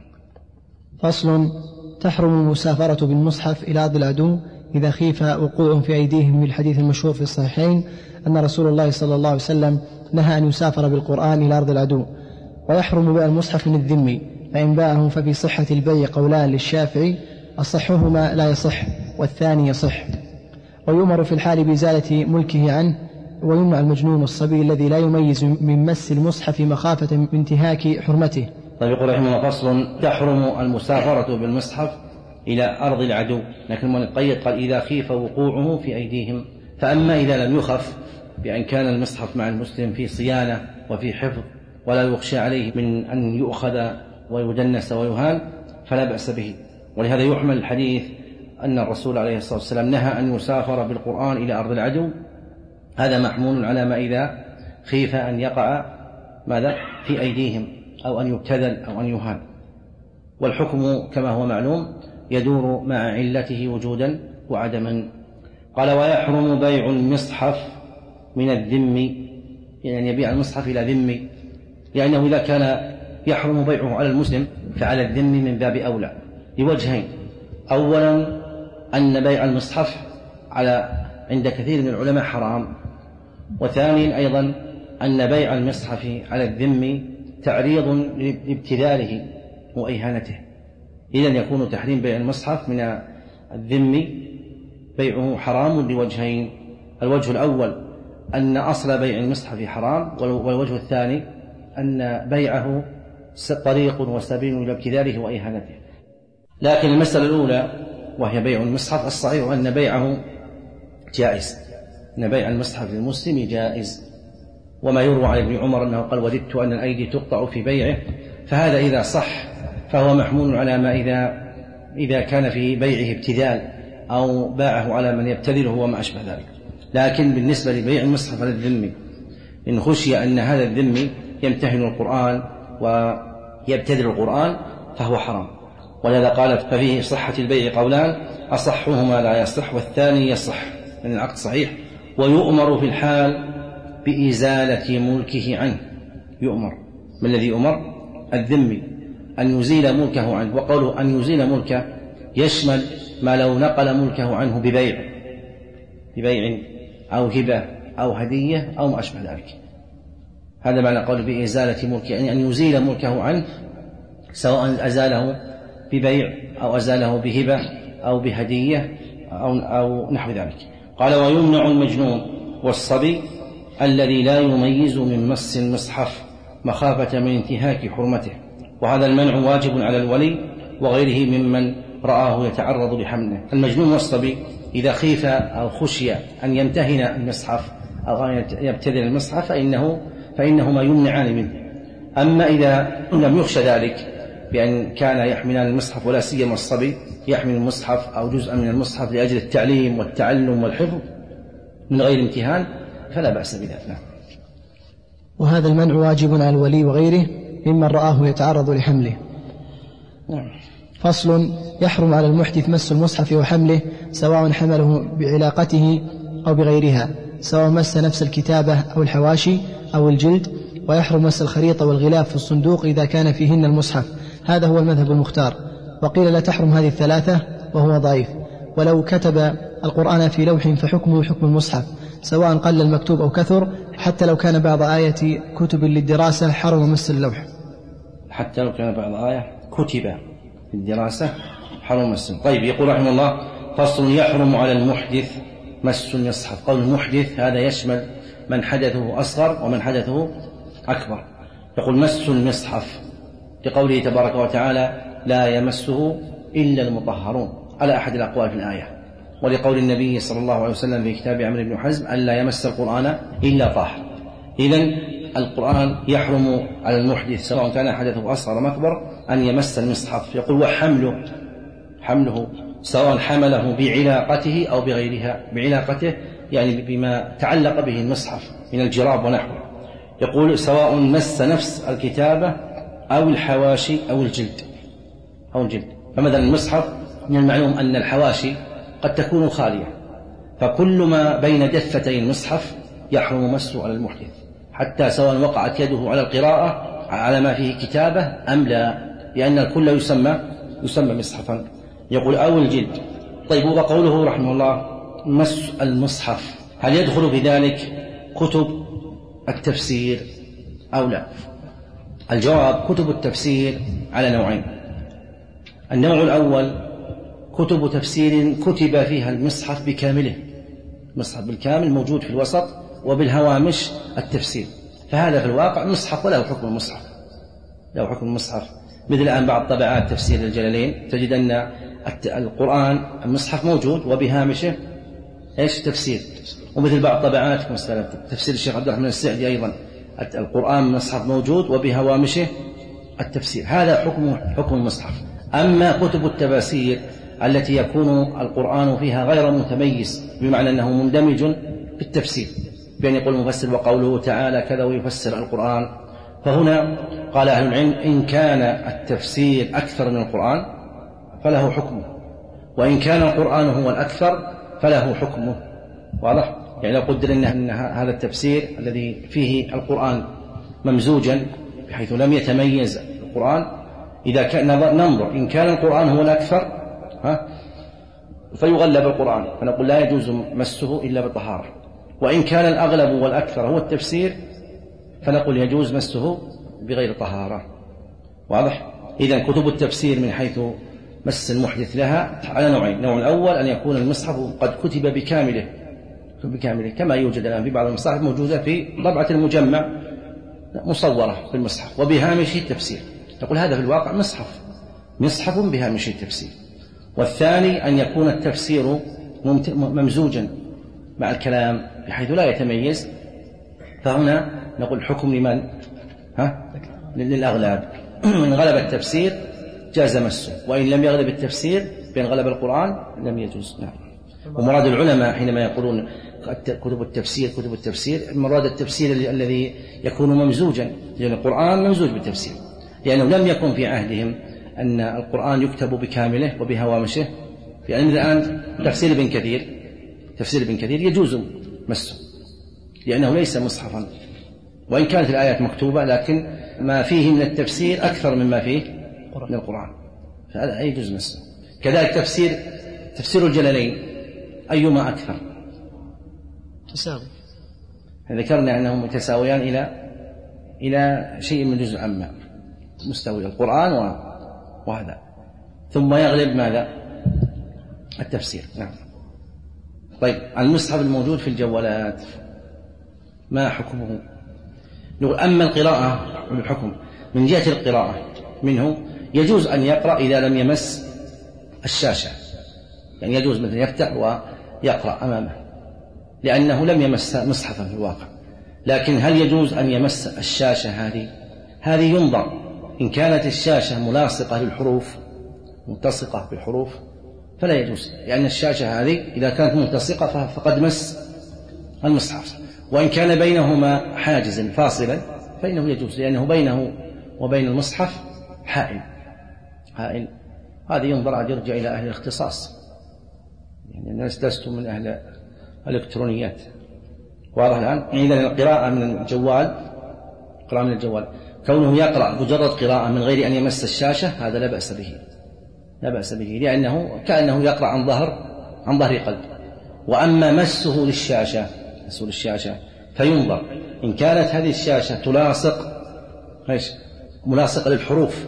فصل: تحرم المسافرة بالمصحف إلى أرض العدو إذا خيف وقوع في أيديهم، بالحديث المشهور في الصحيحين أن رسول الله صلى الله عليه وسلم نهى أن يسافر بالقرآن إلى أرض العدو. ويحرم بيع المصحف من الذمي، فإن باعه ففي صحة البيع قولان للشافعي، أصحهما لا يصح والثاني يصح. ويؤمر في الحال بإزالة ملكه عنه، ويمنع المجنون والصبي الذي لا يميز من مس المصحف مخافة من انتهاك حرمته.
طيب يقول رحمه الله: فصل: تحرم المسافرة بالمصحف إلى أرض العدو، لكن من قيد قال إذا خيف وقوعه في أيديهم. فأما إذا لم يخف بأن كان المصحف مع المسلم في صيانة وفي حفظ ولا يخشى عليه من أن يؤخذ ويدنس ويهان فلا بأس به. ولهذا يحمل الحديث أن الرسول عليه الصلاة والسلام نهى أن يسافر بالقرآن إلى أرض العدو، هذا محمول على ما إذا خيف أن يقع ماذا في أيديهم أو أن يبتذل أو أن يهان. والحكم كما هو معلوم يدور مع علته وجودا وعدما. قال: ويحرم بيع المصحف من الذم، يعني يبيع المصحف إلى ذمي، لأنه إذا كان يحرم بيعه على المسلم فعلى الذم من باب أولى لوجهين: أولا أن بيع المصحف عند كثير من العلماء حرام، وثانيا أيضا أن بيع المصحف على الذم تعريض لابتذاله وإهانته. إذن يكون تحريم بيع المصحف من الذم بيعه حرام لوجهين: الوجه الأول أن أصل بيع المصحف حرام، والوجه الثاني أن بيعه طريق وسبيل إلى ابتذاله وإهانته. لكن المسألة الأولى وهي بيع المصحف الصحيح أن بيعه جائز، أن بيع المصحف للمسلم جائز. وما يروى عن ابن عمر أنه قال: وجدت أن الأيدي تقطع في بيعه، فهذا إذا صح فهو محمول على ما إذا كان في بيعه ابتذال أو باعه على من يبتذله وما أشبه ذلك. لكن بالنسبة لبيع المصحف على الذمي إن خشي أن هذا الذمي يمتهن القرآن ويبتذل القرآن فهو حرام. ولذا قال ففيه صحة البيع قولان أصحهما لا يصح والثاني يصح لأن العقد صحيح. ويؤمر في الحال بإزالة ملكه عنه. يؤمر، ما الذي يؤمر؟ الذمي أن يزيل ملكه عنه. وقوله أن يزيل ملكه يشمل ما لو نقل ملكه عنه ببيع أو هبة أو هدية أو ما أشبه ذلك. هذا معنى قول بإزالة ملكه، يعني أن يزيل ملكه عنه سواء أزاله ببيع أو أزاله بهبة أو بهدية أو نحو ذلك. قال ويمنع المجنون والصبي الذي لا يميز من مس المصحف مخافة من انتهاك حرمته. وهذا المنع واجب على الولي وغيره ممن رآه يتعرض لحمله. المجنون والصبي إذا خيف أو خشي أن يمتهن المصحف أو أن يبتذل المصحف فإنهما يمنعان منه. أما إذا لم يخشى ذلك بأن كان يحملان المصحف ولا سيما الصبي يحمل المصحف أو جزءا من المصحف لأجل التعليم والتعلم والحفظ من غير امتهان فلا بأس بذلك.
وهذا المنع واجب على الولي وغيره ممن رآه يتعرض لحمله. فصل. يحرم على المحدث مس المصحف وحمله سواء حمله بعلاقته أو بغيرها، سواء مس نفس الكتابة أو الحواشي أو الجلد. ويحرم مس الخريطة والغلاف في الصندوق إذا كان فيهن المصحف. هذا هو المذهب المختار. وقيل لا تحرم هذه الثلاثة وهو ضعيف. ولو كتب القرآن في لوح فحكمه حكم المصحف سواء قل المكتوب أو كثر، حتى لو كان بعض آية كتب للدراسة حرم مس اللوح.
حتى لو كان بعض آية كتب للدراسة حرم مس. طيب، يقول رحمه الله فصل. يحرم على المحدث مس المصحف. قول المحدث هذا يشمل من حدثه أصغر ومن حدثه أكبر. يقول مس المصحف لقوله تبارك وتعالى لا يمسه إلا المطهرون على أحد الأقوال في الآية، ولقول النبي صلى الله عليه وسلم في كتاب عمرو بن حزم ألا يمس القرآن إلا طاهر. إذن القرآن يحرم على المحدث سواء كان حدثه أصغر أم أكبر أن يمس المصحف. يقول وحمله سواء حمله بعلاقته أو بغيرها. بعلاقته يعني بما تعلق به المصحف من الجراب ونحوه. يقول سواء مس نفس الكتابة أو الحواشي أو الجلد. فمثلا المصحف من المعلوم أن الحواشي قد تكون خالية، فكل ما بين دفتي المصحف يحرم مسه على المحدث، حتى سواء وقعت يده على القراءة على ما فيه كتابة أم لا، لأن الكل يسمى مصحفا. يقول أو الجلد. طيب، وقوله رحمه الله مس المصحف هل يدخل في ذلك كتب التفسير أو لا؟ الجواب كتب التفسير على نوعين. النوع الأول كتب تفسير كتب فيها المصحف بكامله، المصحف بالكامل موجود في الوسط وبالهوامش التفسير، فهذا في الواقع مصحف وله حكم المصحف. مثل الآن بعض طبعات تفسير الجلالين تجد أن القرآن المصحف موجود وبهامشه تفسير. ومثل بعض طبعات مسألة تفسير الشيخ عبد الرحمن السعدي أيضا القرآن المصحف موجود وبهوامشه التفسير. هذا حكم المصحف. أما كتب التفاسير التي يكون القرآن فيها غير متميز بمعنى أنه مندمج في التفسير، بأن يقول المفسر وقوله تعالى كذا ويفسر القرآن، فهنا قال أهل العلم إن كان التفسير أكثر من القرآن فله حكمه، وإن كان القرآن هو الأكثر فله حكمه. واضح؟ يعني لو قدر أن هذا التفسير الذي فيه القرآن ممزوجا بحيث لم يتميز القرآن، إذا كان ننظر إن كان القرآن هو الأكثر فيغلب القرآن فنقول لا يجوز مسه إلا بطهارة، وإن كان الأغلب والأكثر هو التفسير فنقول يجوز مسه بغير طهارة. واضح؟ إذن كتب التفسير من حيث مس المحدث لها على نوعين. النوع الأول أن يكون المصحف قد كتب بكامله كما يوجد الآن في بعض المصاحف موجودة في طبعة المجمع مصورة في المصحف وبهامش التفسير، نقول هذا في الواقع مصحف بهامش التفسير. والثاني أن يكون التفسير ممزوجا مع الكلام بحيث لا يتميز، فهنا نقول حكم لمن؟ للأغلب. من غلب التفسير جاز مسه، وإن لم يغلب التفسير بين غلب القرآن لم يجوز. نعم. ومراد العلماء حينما يقولون كتب التفسير مراد التفسير الذي يكون ممزوجا، لأن القرآن ممزوج بالتفسير، لأنه لم يكن في عهدهم أن القرآن يكتب بكامله وبهوامشه. يعني الآن تفسير ابن كثير يجوز مسه، لأنه ليس مصحفا، وإن كانت الآيات مكتوبة لكن ما فيه من التفسير أكثر مما فيه من القرآن، فهذا يجوز مسه. كذلك تفسير الجلالين أيما أكثر؟
تساوي.
ذكرنا أنهم متساويان إلى شيء من جزء عما مستوي القرآن وهذا، ثم يغلب ماذا؟ التفسير. نعم. طيب المصحف الموجود في الجوالات ما حكمه؟ نقول أما القراءة والحكم من جهة القراءة منه يجوز أن يقرأ إذا لم يمس الشاشة، يعني يجوز مثلا يفتح ويقرأ أمامه لأنه لم يمس مصحفا في الواقع. لكن هل يجوز أن يمس الشاشة هذه ينظر، إن كانت الشاشة ملاصقة للحروف ملتصقة بالحروف فلا يجوز، لأن الشاشة هذه إذا كانت ملتصقة فقد مس المصحف، وإن كان بينهما حاجز فاصلا فإنه يجوز، لأنه بينه وبين المصحف حائل. هذه ينظر عاد يرجع إلى أهل الاختصاص، يعني الناس لستم من أهل الإلكترونيات. واضح الآن؟ إذن القراءة من الجوال كونه يقرأ مجرد قراءة من غير أن يمس الشاشة هذا لا بأس به لأنه كأنه يقرأ عن ظهر قلب. وأما مسه للشاشة فينظر، إن كانت هذه الشاشة تلاصق ملاصقة للحروف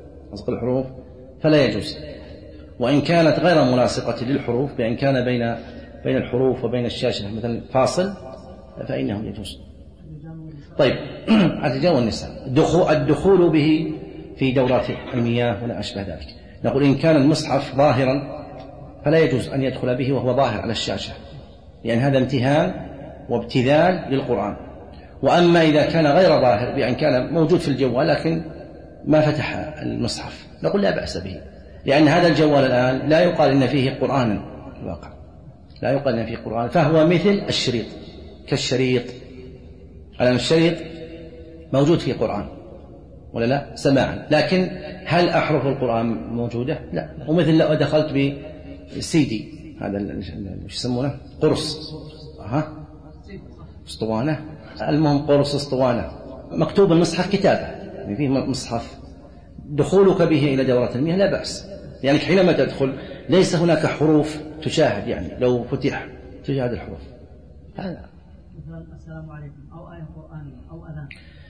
فلا يجوز، وإن كانت غير ملاصقة للحروف بأن كان بين الحروف وبين الشاشة مثلا فاصل فإنه يجوز. طيب الرجال والنساء الدخول به في دورات المياه ولا أشبه ذلك، نقول إن كان المصحف ظاهرا فلا يجوز أن يدخل به وهو ظاهر على الشاشة، لأن هذا امتهان وابتذال للقرآن. وأما إذا كان غير ظاهر بأن كان موجود في الجوال لكن ما فتح المصحف نقول لا بأس به، لأن هذا الجوال الآن لا يقال إن فيه قرآن في الواقع، لا يقال إن فيه قرآن، فهو مثل الشريط كالشريط. الآن الشريط موجود فيه قرآن ولا لا سماعا، لكن هل أحرف القرآن موجودة؟ لا. ومثل لو دخلت بسيدي هذا ايش يسمونه قرص اسطوانة، المهم قرص اسطوانة مكتوب المصحف كتابة، يعني فيه مصحف، دخولك به إلى دورة المياه لا بأس، يعني حينما تدخل ليس هناك حروف تشاهد، يعني لو فتح تشاهد الحروف. هذا
السلام عليكم أو آية قرآنية أو أذان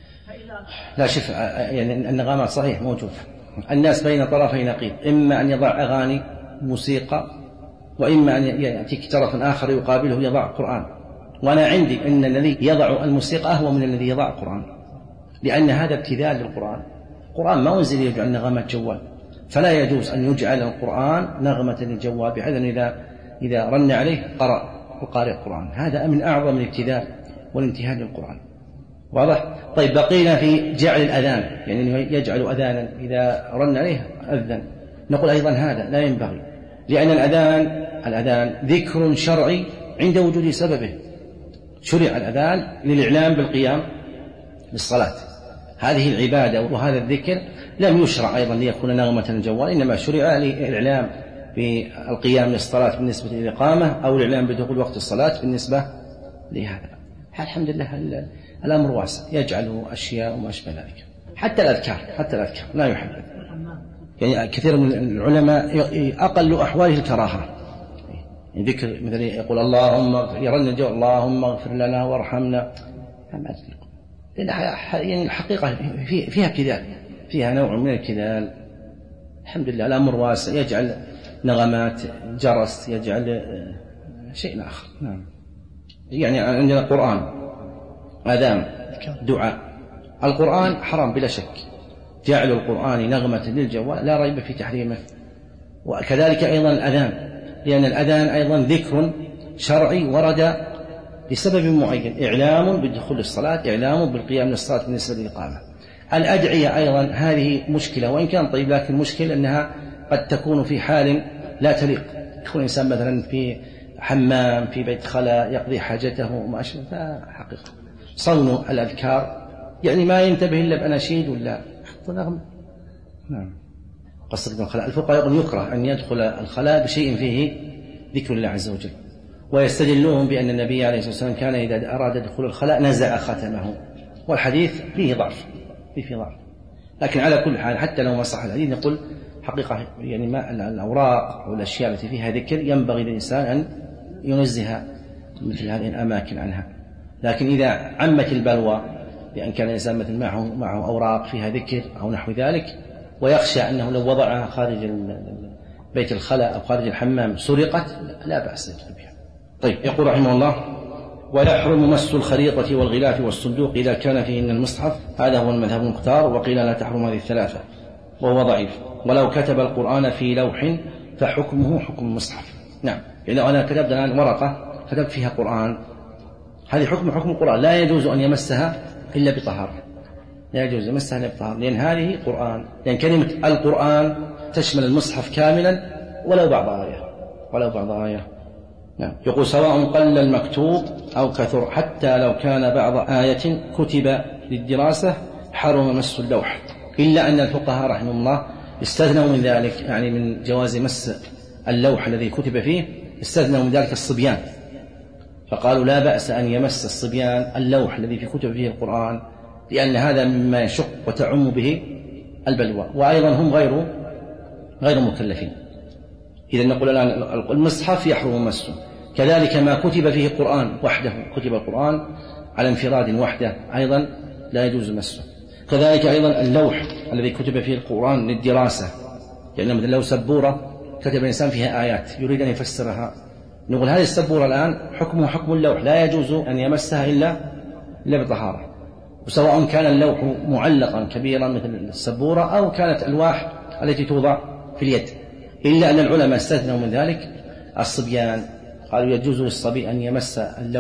لا شوف، يعني النغمات صحيح موجود، الناس بين طرفي نقيض، إما أن يضع أغاني موسيقى وإما أن يأتيك طرف آخر يقابله يضع قرآن. وأنا عندي أن الذي يضع الموسيقى أهوى من الذي يضع القرآن، لأن هذا ابتذال للقرآن. القرآن ما أنزل يجعل نغمات جوال، فلا يجوز أن يجعل القرآن نغمة للجوال بحيث أن إذا رن عليه قرأ القارئ القرآن، هذا من أعظم الابتذال والانتهاك للقرآن. واضح؟ طيب بقينا في جعل الأذان، يعني يجعل أذانا إذا رن عليه أذن، نقول أيضا هذا لا ينبغي، لأن الأذان ذكر شرعي عند وجود سببه، شرع الأذان للإعلام بالقيام بالصلاة، هذه العبادة وهذا الذكر لم يشرع أيضا ليكون نغمة الجوال، إنما شرع للإعلام بالقيام للصلاة بالنسبة للإقامة أو الإعلام بدخول وقت الصلاة بالنسبة لهذا. الحمد لله الأمر واسع، يجعل أشياء وما أشبه ذلك، حتى الأذكار لا يحدد، يعني كثير من العلماء أقل أحواله الكراهة، يعني ذكر مثلا يقول اللهم يرن الجوال اللهم اغفر لنا وارحمنا، يعني الحقيقة فيها كذال، فيها نوع من الكذال. الحمد لله الأمر واسع، يجعل نغمات جرس، يجعل شيء آخر. نعم. يعني عندنا قرآن، أذان، دعاء. القرآن حرام بلا شك، جعل القرآن نغمة للجوال لا ريب في تحريمه، وكذلك أيضا الأذان، لأن الأذان أيضا ذكر شرعي ورد لسبب معين، إعلام بالدخول للصلاة، إعلام بالقيام للصلاة بالنسبة للإقامة. الأدعية أيضا هذه مشكلة، وإن كان طيب لكن مشكلة أنها قد تكون في حال لا تليق. يكون إنسان مثلا في حمام في بيت خلاء يقضي حاجته وما أشبه، حقيقة صون الأذكار يعني ما ينتبه إلا بأناشيد ولا نغم. نعم. قصة الخلاء الفقهاء يقول يكره أن يدخل الخلاء بشيء فيه ذكر الله عز وجل، ويستدلون بأن النبي عليه الصلاة والسلام كان إذا أراد دخول الخلاء نزع ختمه، والحديث فيه ضعف، لكن على كل حال حتى لو ما صح الحديث نقول حقيقة يعني ما الأوراق أو الأشياء التي فيها ذكر ينبغي للإنسان أن ينزه مثل هذه الأماكن عنها. لكن إذا عمت البلوى بأن كان الإنسان مثل معه أوراق فيها ذكر أو نحو ذلك، ويخشى أنه لو وضعها خارج بيت الخلاء أو خارج الحمام سرقت، لا بأس بها. طيب، يقول رحمه الله: ويحرم مس الخريطة والغلاف والصندوق إذا كان فيهن المصحف. هذا هو المذهب المختار، وقيل لا تحرم هذه الثلاثة وهو ضعيف. ولو كتب القرآن في لوح فحكمه حكم المصحف. نعم، إذا أنا كتبت الآن ورقة كتبت فيها قرآن، هذه حكم القرآن، لا يجوز أن يمسها إلا بطهارة، لا يجوز يمسها إلا بطهارة، لأن هذه قرآن، لأن كلمة القرآن تشمل المصحف كاملا ولو بعض آية. نعم. يقول: سواء قل المكتوب أو كثر، حتى لو كان بعض آية كتب للدراسة حرم مس اللوح، إلا أن الفقهاء رحمه الله استثنوا من ذلك، يعني من جواز مس اللوح الذي كتب فيه، استثنوا من ذلك الصبيان، فقالوا لا بأس أن يمس الصبيان اللوح الذي كتب فيه القرآن، لأن هذا مما يشق وتعم به البلوى، وأيضا هم غير مكلفين. إذا نقول الآن المصحف يحرم مسه، كذلك ما كتب فيه القرآن وحده، كتب القرآن على انفراد وحده أيضا لا يجوز مسه. كذلك أيضا اللوح الذي كتب فيه القرآن للدراسة، يعني مثلا لو سبورة كتب الإنسان فيها آيات يريد أن يفسرها، نقول هذه السبورة الآن حكمه حكم اللوح، لا يجوز أن يمسها إلا بطهارة. وسواء كان اللوح معلقا كبيرا مثل السبورة أو كانت ألواح التي توضع في اليد، إلا أن العلماء استثنوا من ذلك الصبيان، قالوا يجوز للصبي أن يمس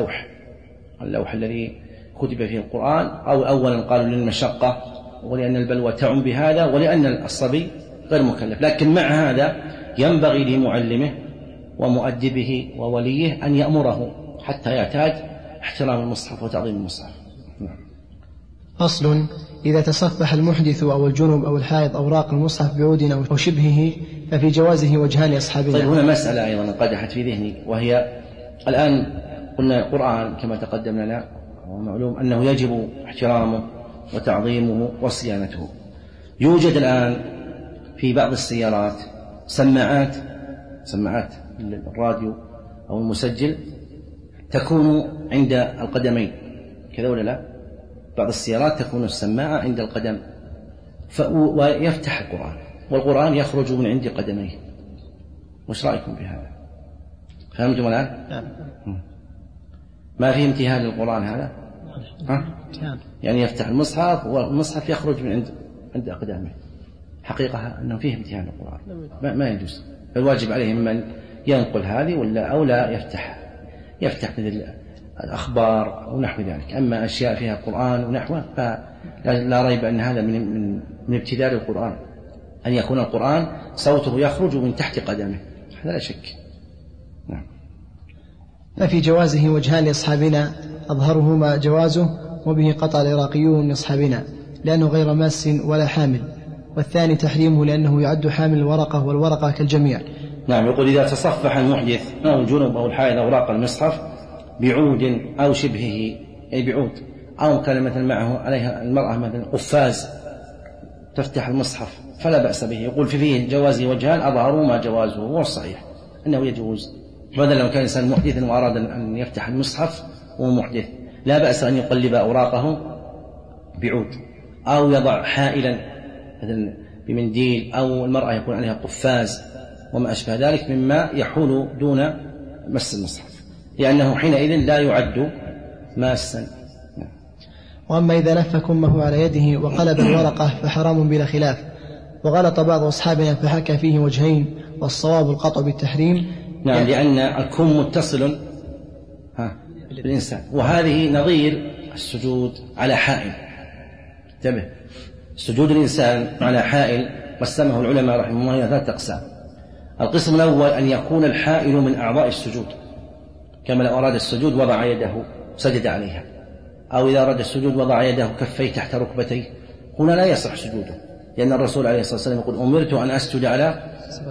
اللوح الذي كتب فيه القرآن، أو أولا قالوا للمشقة ولأن البلوى تعم بهذا ولأن الصبي غير مكلف. لكن مع هذا ينبغي لمعلمه ومؤدبه ووليه أن يأمره حتى يعتاد احترام المصحف وتعظيم المصحف.
فصل: إذا تصفح المحدث أو الجنب أو الحائض أوراق المصحف بعود أو شبهه ففي جوازه وجهان أصحابنا.
طيب، هنا مسألة أيضا قدحت في ذهني، وهي الآن قلنا القرآن كما تقدم لنا ومعلوم أنه يجب احترامه وتعظيمه وصيانته. يوجد الآن في بعض السيارات سماعات الراديو أو المسجل تكون عند القدمين كذا ولا لا؟ بعض السيارات تكون السماعة عند القدم، ويفتح القرآن والقرآن يخرج من عند قدميه. وش رأيكم بهذا؟ فهمتم الآن؟ ما في امتهان للقرآن هذا؟ يعني يفتح المصحف والمصحف يخرج من عند أقدامه، حقيقة أنه فيه امتهان للقرآن، ما يجوز. الواجب عليه من ينقل هذه أو لا يفتح مثل الأخبار ونحو ذلك. أما أشياء فيها قرآن ونحوه فلا ريب أن هذا من ابتذال القرآن، أن يكون القرآن صوته يخرج من تحت قدمه، هذا لا شك. نعم.
ففي جوازه وجهان لأصحابنا، أظهرهما جوازه وبه قطع العراقيون من أصحابنا لأنه غير ماس ولا حامل، والثاني تحريمه لأنه يعد حامل الورقة والورقة كالجميع.
نعم. يقول: إذا تصفح المحدث أو الجنب أو الحائض أوراق المصحف بعود أو شبهه، أي بعود، أو كان مثل معه عليها المرأة مثلا قفاز تفتح المصحف فلا بأس به. يقول فيه جوازه وجهان، أظهرهما جوازه، هو الصحيح أنه يجوز. بدل لو كان إنسان محدث وأراد أن يفتح المصحف وهو محدث لا بأس أن يقلب أوراقه بعود، أو يضع حائلا مثلا بمنديل، أو المرأة يكون عليها قفاز وما أشبه ذلك مما يحول دون مس المصحف، لأنه حينئذ لا يعد ماسا.
وأما إذا لف كمه على يده وقلب الورقة فحرام بلا خلاف. وغلط بعض أصحابنا فحكى فيه وجهين، والصواب القطع بالتحريم.
نعم، لأن الكم متصل بالإنسان، وهذه نظير السجود على حائل. انتبه، سجود الإنسان على حائل قسمه العلماء رحمه الله إلى 3 أقسام. القسم الأول أن يكون الحائل من أعضاء السجود، كما لو أراد السجود وضع يده سجد عليها، أو إذا أراد السجود وضع يده كفيه تحت ركبتيه، هنا لا يصح سجوده، لأن الرسول عليه الصلاة والسلام يقول أمرت أن أسجد على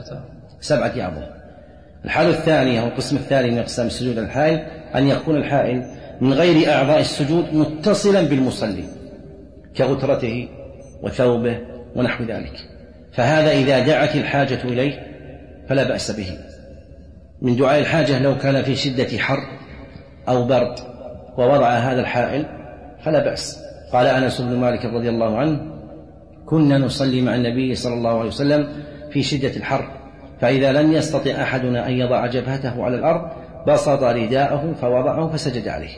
7 أعضاء. الحالة الثانية والقسم الثاني من أقسام السجود الحائل أن يكون الحائل من غير أعضاء السجود متصلا بالمصلي كغترته وثوبه ونحو ذلك، فهذا إذا دعت الحاجة إليه فلا بأس به. من دعاء الحاجة لو كان في شدة حر أو برد ووضع هذا الحائل فلا بأس. قال أنس بن مالك رضي الله عنه كنا نصلي مع النبي صلى الله عليه وسلم في شدة الحر، فإذا لم يستطع أحدنا أن يضع جبهته على الأرض بسط رداءه فوضعه فسجد عليه.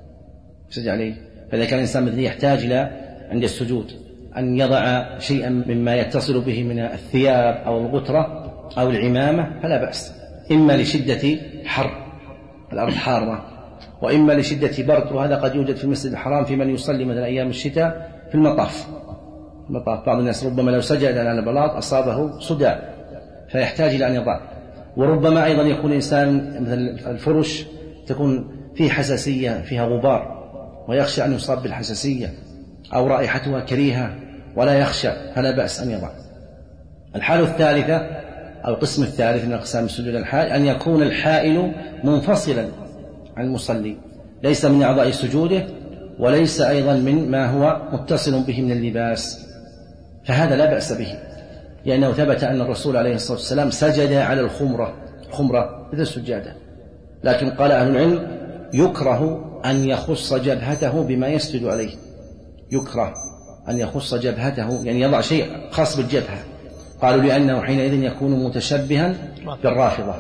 فإذا كان الإنسان مثل يحتاج إلى عند السجود أن يضع شيئا مما يتصل به من الثياب أو الغترة أو العمامة فلا بأس، إما لشدة حر الأرض حارة، وإما لشدة برد، وهذا قد يوجد في المسجد الحرام في من يصلي مثلا أيام الشتاء في المطاف. بعض الناس ربما لو سجد على البلاط أصابه صداع فيحتاج إلى أن يضع. وربما أيضا يكون إنسان مثل الفرش تكون فيه حساسية فيها غبار ويخشى أن يصاب بالحساسية أو رائحتها كريهة ولا يخشى فلا بأس أن يضع. الحالة الثالثة أو القسم الثالث من أقسام السجود الحائل أن يكون الحائل منفصلا عن المصلي، ليس من أعضاء سجوده وليس أيضا من ما هو متصل به من اللباس، فهذا لا بأس به، لأنه ثبت أن الرسول عليه الصلاة والسلام سجد على الخمرة مثل السجادة، لكن قال أهل العلم يكره أن يخص جبهته بما يسجد عليه، يكره أن يخص جبهته يعني يضع شيء خاص بالجبهة، قالوا لأنه حينئذ يكون متشبها بالرافضة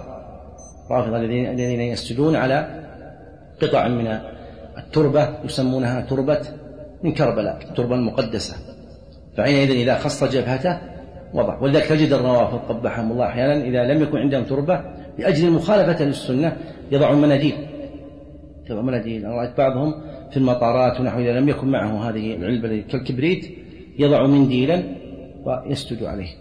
الذين يسجدون على قطع من التربة يسمونها تربة من كربلاء، التربة المقدسة، فحينئذ إذا خص جبهته وضع. ولذلك تجد الروافض قبحهم الله أحيانا إذا لم يكن عندهم تربة لأجل المخالفة للسنة يضعون مناديل. أنا رأيت بعضهم في المطارات ونحو إذا لم يكن معه هذه العلبة كالكبريت يضع منديلا ويسجد عليه.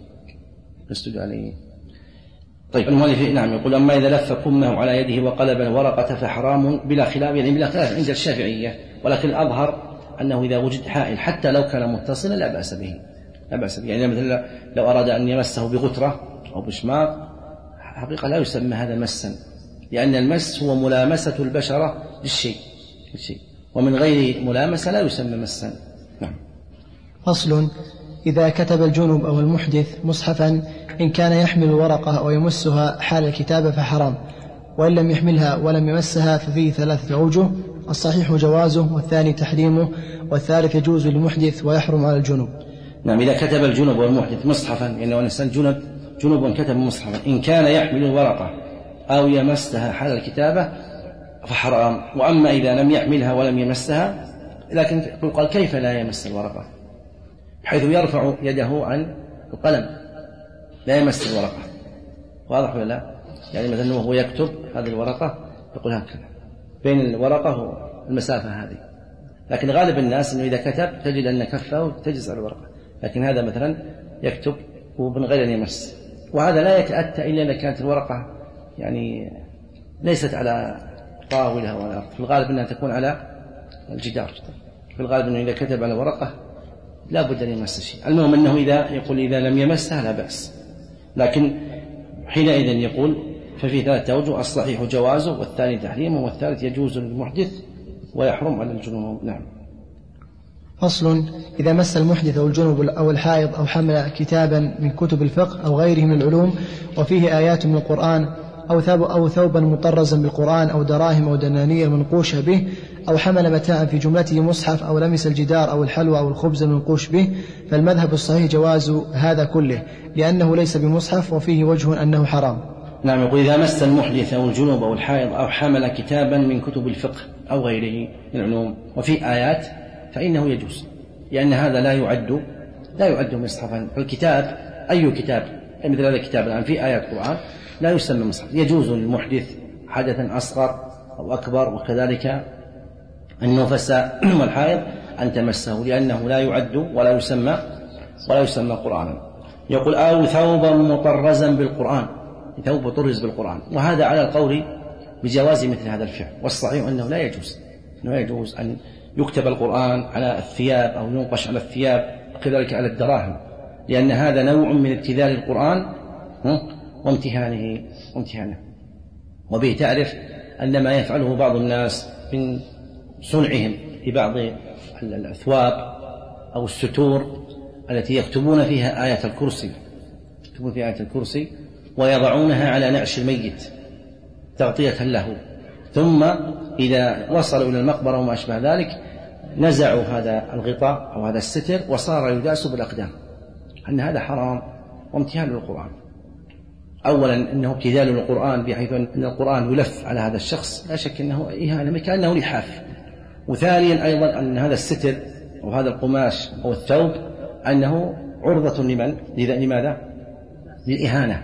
طيب المؤلف نعم يقول أما إذا لف كمه على يده وقلب الورقة فحرام بلا خلاف، يعني بلا خلاف عند الشافعية، ولكن الأظهر أنه إذا وجد حائل حتى لو كان متصلا لا بأس به. يعني مثلا لو أراد أن يمسه بغترة أو بشماغ حقيقة لا يسمى هذا مسا، لأن المس هو ملامسة البشرة للشيء، ومن غير ملامسة لا يسمى مسا. نعم.
فصل: إذا كتب الجنب أو المحدث مصحفا إن كان يحمل الورقة أو يمسها حال الكتابة فحرام، وإن لم يحملها ولم يمسها ففيه 3 أوجه: الصحيح جوازه، والثاني تحريمه، والثالث يجوز للمحدث ويحرم على الجنب.
نعم. إذا كتب الجنب والمحدث مصحفا، يعني لو الإنسان جنب كتب مصحفا إن كان يحمل الورقة أو يمسها حال الكتابة فحرام. وأما إذا لم يحملها ولم يمسها، لكن قال كيف لا يمس الورقة، حيث يرفع يده عن القلم لا يمس الورقة، واضح ولا لا؟ يعني مثلا وهو يكتب هذه الورقة يقول هكذا بين الورقة والمسافة هذه، لكن غالب الناس أنه إذا كتب تجد أن كفه تجلس على الورقة، لكن هذا مثلا يكتب ومن غير أن يمس، وهذا لا يتأتى إلا إذا كانت الورقة يعني ليست على طاولة ولا أرض، في الغالب أنها تكون على الجدار، في الغالب أنه إذا كتب على ورقة لا بد أن يمس شيء. المهم أنه إذا لم يمسها لا بأس، لكن حينئذ يقول ففي 3 أوجه: الصحيح جوازه، والثاني تحريمه، والثالث يجوز للمحدث ويحرم على الجنوب. نعم.
فصل: إذا مس المحدث أو الجنب أو الحائض أو حمل كتابا من كتب الفقه أو غيره من العلوم وفيه آيات من القرآن أو ثوبا مطرزا بالقرآن أو دراهم أو دنانير منقوشة به أو حمل متاعا في جملته مصحف أو لمس الجدار أو الحلوى أو الخبز المنقوش به، فالمذهب الصحيح جواز هذا كله، لأنه ليس بمصحف وفيه وجه أنه حرام.
نعم. يقول إذا مس المحدث أو الجنوب أو الحائض أو حمل كتابا من كتب الفقه أو غيره من العلوم وفيه آيات فإنه يجوز، لأن هذا لا يعد مصحفا. فالكتاب أي كتاب مثل هذا الكتاب الآن فيه آيات قرآن لا يسمى مصحف. يجوز للمحدث حدثا أصغر أو أكبر، وكذلك النفساء والحائض أن تمسه، لأنه لا يعد ولا يسمى قرآنا. يقول أو ثوبا مطرزا بالقرآن، ثوب وطرز بالقرآن. وهذا على القول بجواز مثل هذا الفعل، والصحيح أنه لا يجوز أن يكتب القرآن على الثياب أو ينقش على الثياب وكذلك على الدراهم، لأن هذا نوع من ابتذال القرآن وامتهانه. وبه تعرف أن ما يفعله بعض الناس من صنعهم لبعض الأثواب أو الستور التي يكتبون فيها آية الكرسي ويضعونها على نعش الميت تغطية له، ثم إذا وصلوا إلى المقبرة وما أشبه ذلك نزعوا هذا الغطاء أو هذا الستر وصار يداس بالأقدام. أن هذا حرام وامتهان للقرآن. أولا أنه ابتذال للقرآن بحيث أن القرآن يلف على هذا الشخص، لا شك أنه إهانة كأنه لحاف. وثانيا أيضا أن هذا الستر أو هذا القماش أو الثوب أنه عرضة لماذا؟ للإهانة.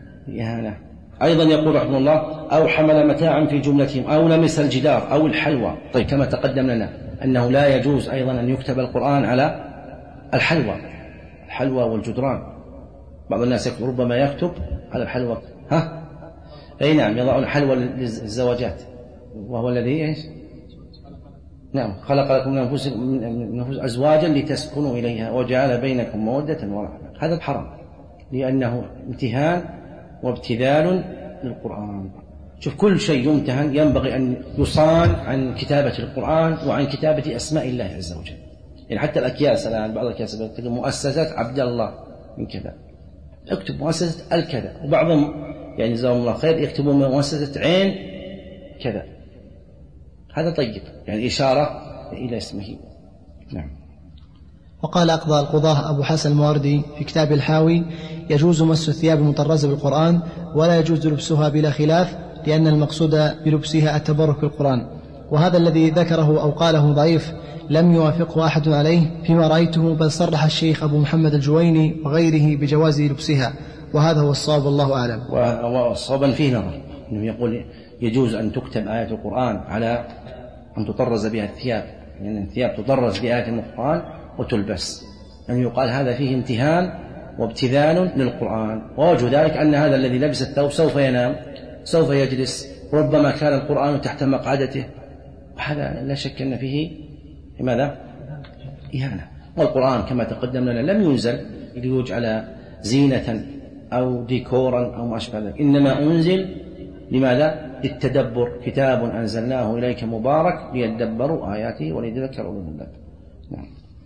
أيضا يقول رحمه الله أو حمل متاعا في جملتهم أو لمس الجدار أو الحلوى. طيب كما تقدم لنا أنه لا يجوز أيضا أن يكتب القرآن على الحلوى والجدران. بعض الناس ربما يكتب على الحلوى أي نعم، يضع الحلوى للزواجات، وهو الذي إيش؟ نعم، خلق لكم من أنفسكم أزواجا لتسكنوا إليها وجعل بينكم مودة ورحمة. هذا حرام لأنه امتهان وابتذال للقرآن. شوف، كل شيء يمتهن ينبغي أن يصان عن كتابة القرآن وعن كتابة أسماء الله عز وجل. يعني حتى الأكياس الآن، بعض الأكياس تكتب مؤسسة عبد الله من كذا، اكتب مؤسسة الكذا، وبعضهم يعني جزاهم الله خير يكتبون مؤسسة عين كذا. هذا طيب، يعني إشارة إلى اسمه. نعم.
وقال أقضى القضاة أبو حسن المواردي في كتاب الحاوي: يجوز مس الثياب المطرزة بالقرآن ولا يجوز لبسها بلا خلاف، لأن المقصود بلبسها التبرك بالقرآن. وهذا الذي ذكره أو قاله ضعيف لم يوافقه أحد عليه فيما رأيته، بل صرح الشيخ أبو محمد الجويني وغيره بجواز لبسها، وهذا هو الصواب والله أعلم.
وصوابا فيه نظر، إنه يقول يجوز أن تكتب آية القرآن على أن تطرز بها الثياب، لأن يعني الثياب تطرز بآية القرآن وتلبس، يعني يقال هذا فيه امتهان وابتذال للقرآن. ووجه ذلك أن هذا الذي لبس الثوب سوف ينام، سوف يجلس، ربما كان القرآن تحت مقعدته، وهذا لا شك أن فيه لماذا؟ إهانة. والقرآن كما تقدم لنا لم ينزل ليجعل زينة أو ديكورا أو ما أشبه ذلك، إنما أنزل لماذا؟ للتدبر. كتاب أنزلناه إليك مبارك ليدبروا آياته وليتذكروا أولو الألباب. نعم.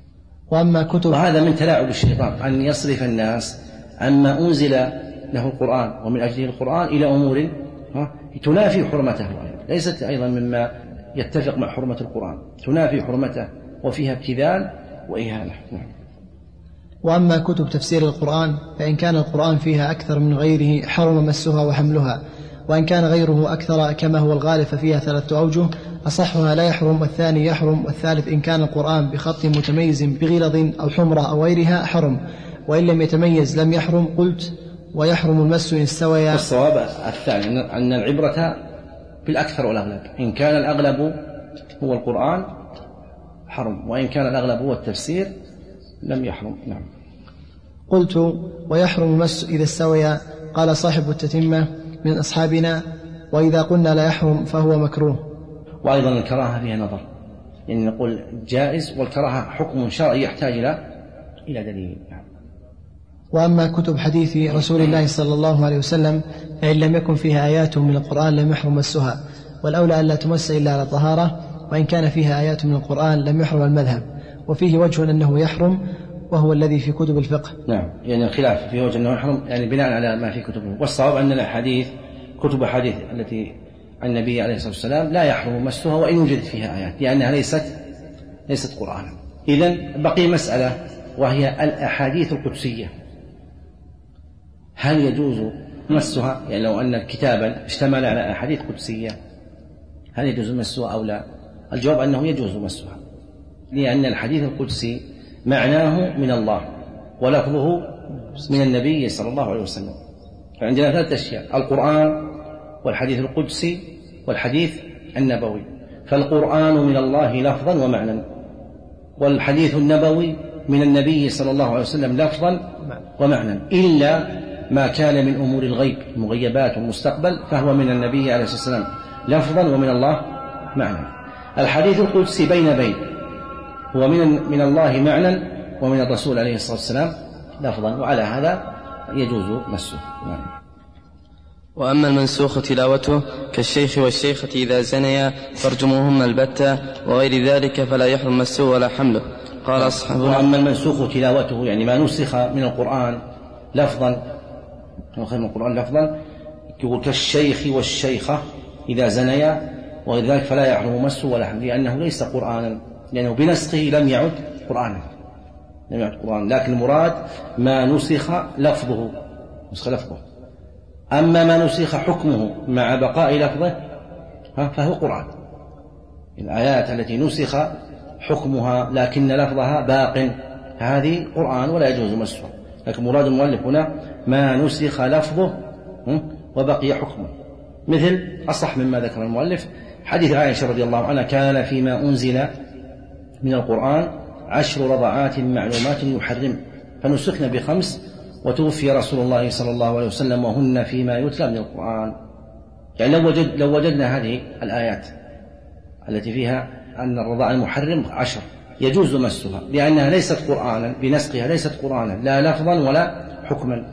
وهذا من تلاعب الشيطان أن يصرف الناس عما أنزل له القرآن ومن أجله القرآن إلى أمور تنافي حرمته، ليست أيضا مما يتفق مع حرمة القرآن، تنافي حرمته وفيها ابتذال وإهانة. نعم.
وأما كتب تفسير القرآن فإن كان القرآن فيها أكثر من غيره حرم مسها وحملها، وإن كان غيره أكثر كما هو الغالب ففيها 3 أوجه: أصحها لا يحرم، والثاني يحرم، والثالث إن كان القرآن بخط متميز بغلظ أو حمرة أو غيرها حرم، وإن لم يتميز لم يحرم. قلت: ويحرم المس إن استوى.
الصواب الثاني أن العبرة بالأكثر والأغلب، إن كان الأغلب هو القرآن حرم، وإن كان الأغلب هو التفسير لم يحرم. نعم.
قلت: ويحرم المس إذا استوى. قال صاحب التتمة من أصحابنا: وإذا قلنا لا يحرم فهو مكروه.
وأيضا الكراهة فيها نظر، يعني نقول جائز، والكراهة حكم شرعي يحتاج إلى دليل.
وأما كتب حديث رسول الله صلى الله عليه وسلم فإن لم يكن فيها آيات من القرآن لم يحرم مسها، والأولى أن لا تمس إلا على طهارة، وإن كان فيها آيات من القرآن لم يحرم المذهب. وفيه وجه أنه يحرم، وهو الذي في كتب الفقه.
نعم، يعني الخلاف في وجه أنه يحرم يعني بناء على ما في كتب الفقه. والصواب أن الأحاديث كتب حديث التي عن النبي عليه الصلاة والسلام لا يحرم مسها وإن وجدت فيها آيات، لأنها ليست قرآنا. إذن بقي مسألة وهي الأحاديث القدسية، هل يجوز مسها؟ يعني لو أن كتابا اشتمل على أحاديث قدسية هل يجوز مسها أو لا؟ الجواب أنه يجوز مسها، لأن الحديث القدسي معناه من الله ولفظه من النبي صلى الله عليه وسلم. فعندنا 3 أشياء: القرآن والحديث القدسي والحديث النبوي. فالقرآن من الله لفظا ومعنى، والحديث النبوي من النبي صلى الله عليه وسلم لفظا ومعنى، إلا ما كان من أمور الغيب المغيبات والمستقبل فهو من النبي عليه الصلاة والسلام لفظا ومن الله معنى. الحديث القدسي بين هو من الله معنى ومن الرسول عليه الصلاة والسلام لفظا، وعلى هذا يجوز مسه.
وأما المنسوخ تلاوته كالشيخ والشيخة إذا زنيا فارجموهما البتة وغير ذلك فلا يحرم مسه ولا حمله. قال أصحابنا
وأما المنسوخ تلاوته يعني ما نسخ من القرآن لفظا يقول كالشيخ والشيخة إذا زنيا وغير ذلك فلا يحرم مسه ولا حمله، لأنه ليس قرآنا، لأنه بنسخه لم يعد قرآنا، لكن المراد ما نسخ لفظه. أما ما نسخ حكمه مع بقاء لفظه فهو قرآن. الآيات التي نسخ حكمها لكن لفظها باق هذه قرآن ولا يجوز مسه، لكن مراد المؤلف هنا ما نسخ لفظه وبقي حكمه، مثل أصح مما ذكر المؤلف حديث عائشة رضي الله عنها كان فيما أنزل من القرآن 10 رضعات معلومات يحرم فنسخنا ب5 وتوفي رسول الله صلى الله عليه وسلم وهن فيما يتلى من القرآن. يعني لو وجدنا هذه الآيات التي فيها أن الرضاع المحرم 10 يجوز مسها، لأنها ليست قرآنا بنسقها، ليست قرآنا لا لفظا ولا حكما.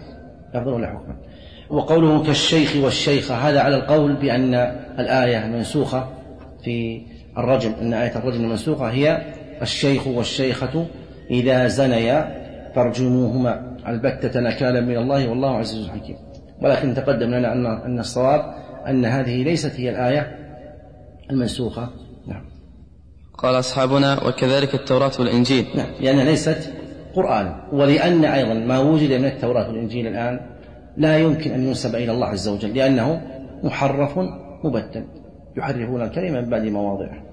وقوله كالشيخ والشيخة هذا على القول بأن الآية منسوخة في الرجم، أن آية الرجم المنسوخة هي الشيخ والشيخة إذا زنيا فارجموهما البتة نكالا من الله والله عزيز حكيم. ولكن تقدم لنا أن الصواب أن هذه ليست هي الآية المنسوخة. نعم.
قال أصحابنا وكذلك التوراة والإنجيل.
نعم، لأنها ليست قرآن، ولأن أيضا ما وجد من التوراة والإنجيل الآن لا يمكن أن ينسب إلى الله عز وجل، لأنه محرف مبدل يحرفون الكلمة من بعد مواضعه.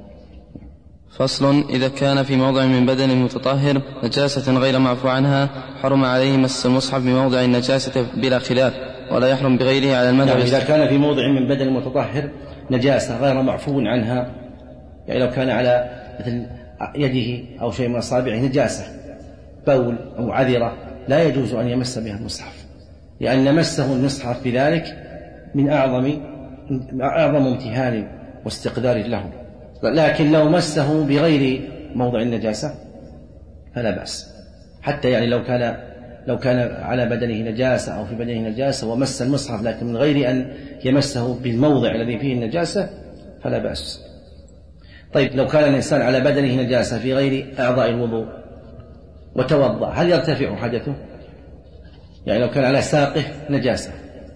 فصل إذا كان في موضع من بدن متطهر نجاسة غير معفو عنها حرم عليه مس المصحف بموضع النجاسة بلا خلاف، ولا يحرم بغيره على المذهب.
يعني إذا كان في موضع من بدن متطهر نجاسة غير معفو عنها، يعني لو كان على مثل يده أو شيء من أصابعه نجاسة بول أو عذرة لا يجوز أن يمس بها المصحف، لأن مسه المصحف بذلك من أعظم امتهان واستقدار له. لكن لو مسه بغير موضع النجاسة فلا بأس، حتى يعني لو كان على بدنه نجاسة أو في بدنه نجاسة ومس المصحف لكن من غير أن يمسه بالموضع الذي فيه النجاسة فلا بأس. طيب لو كان الإنسان على بدنه نجاسة في غير أعضاء الوضوء وتوضأ هل يرتفع حدثه؟ يعني لو كان على ساقه نجاسة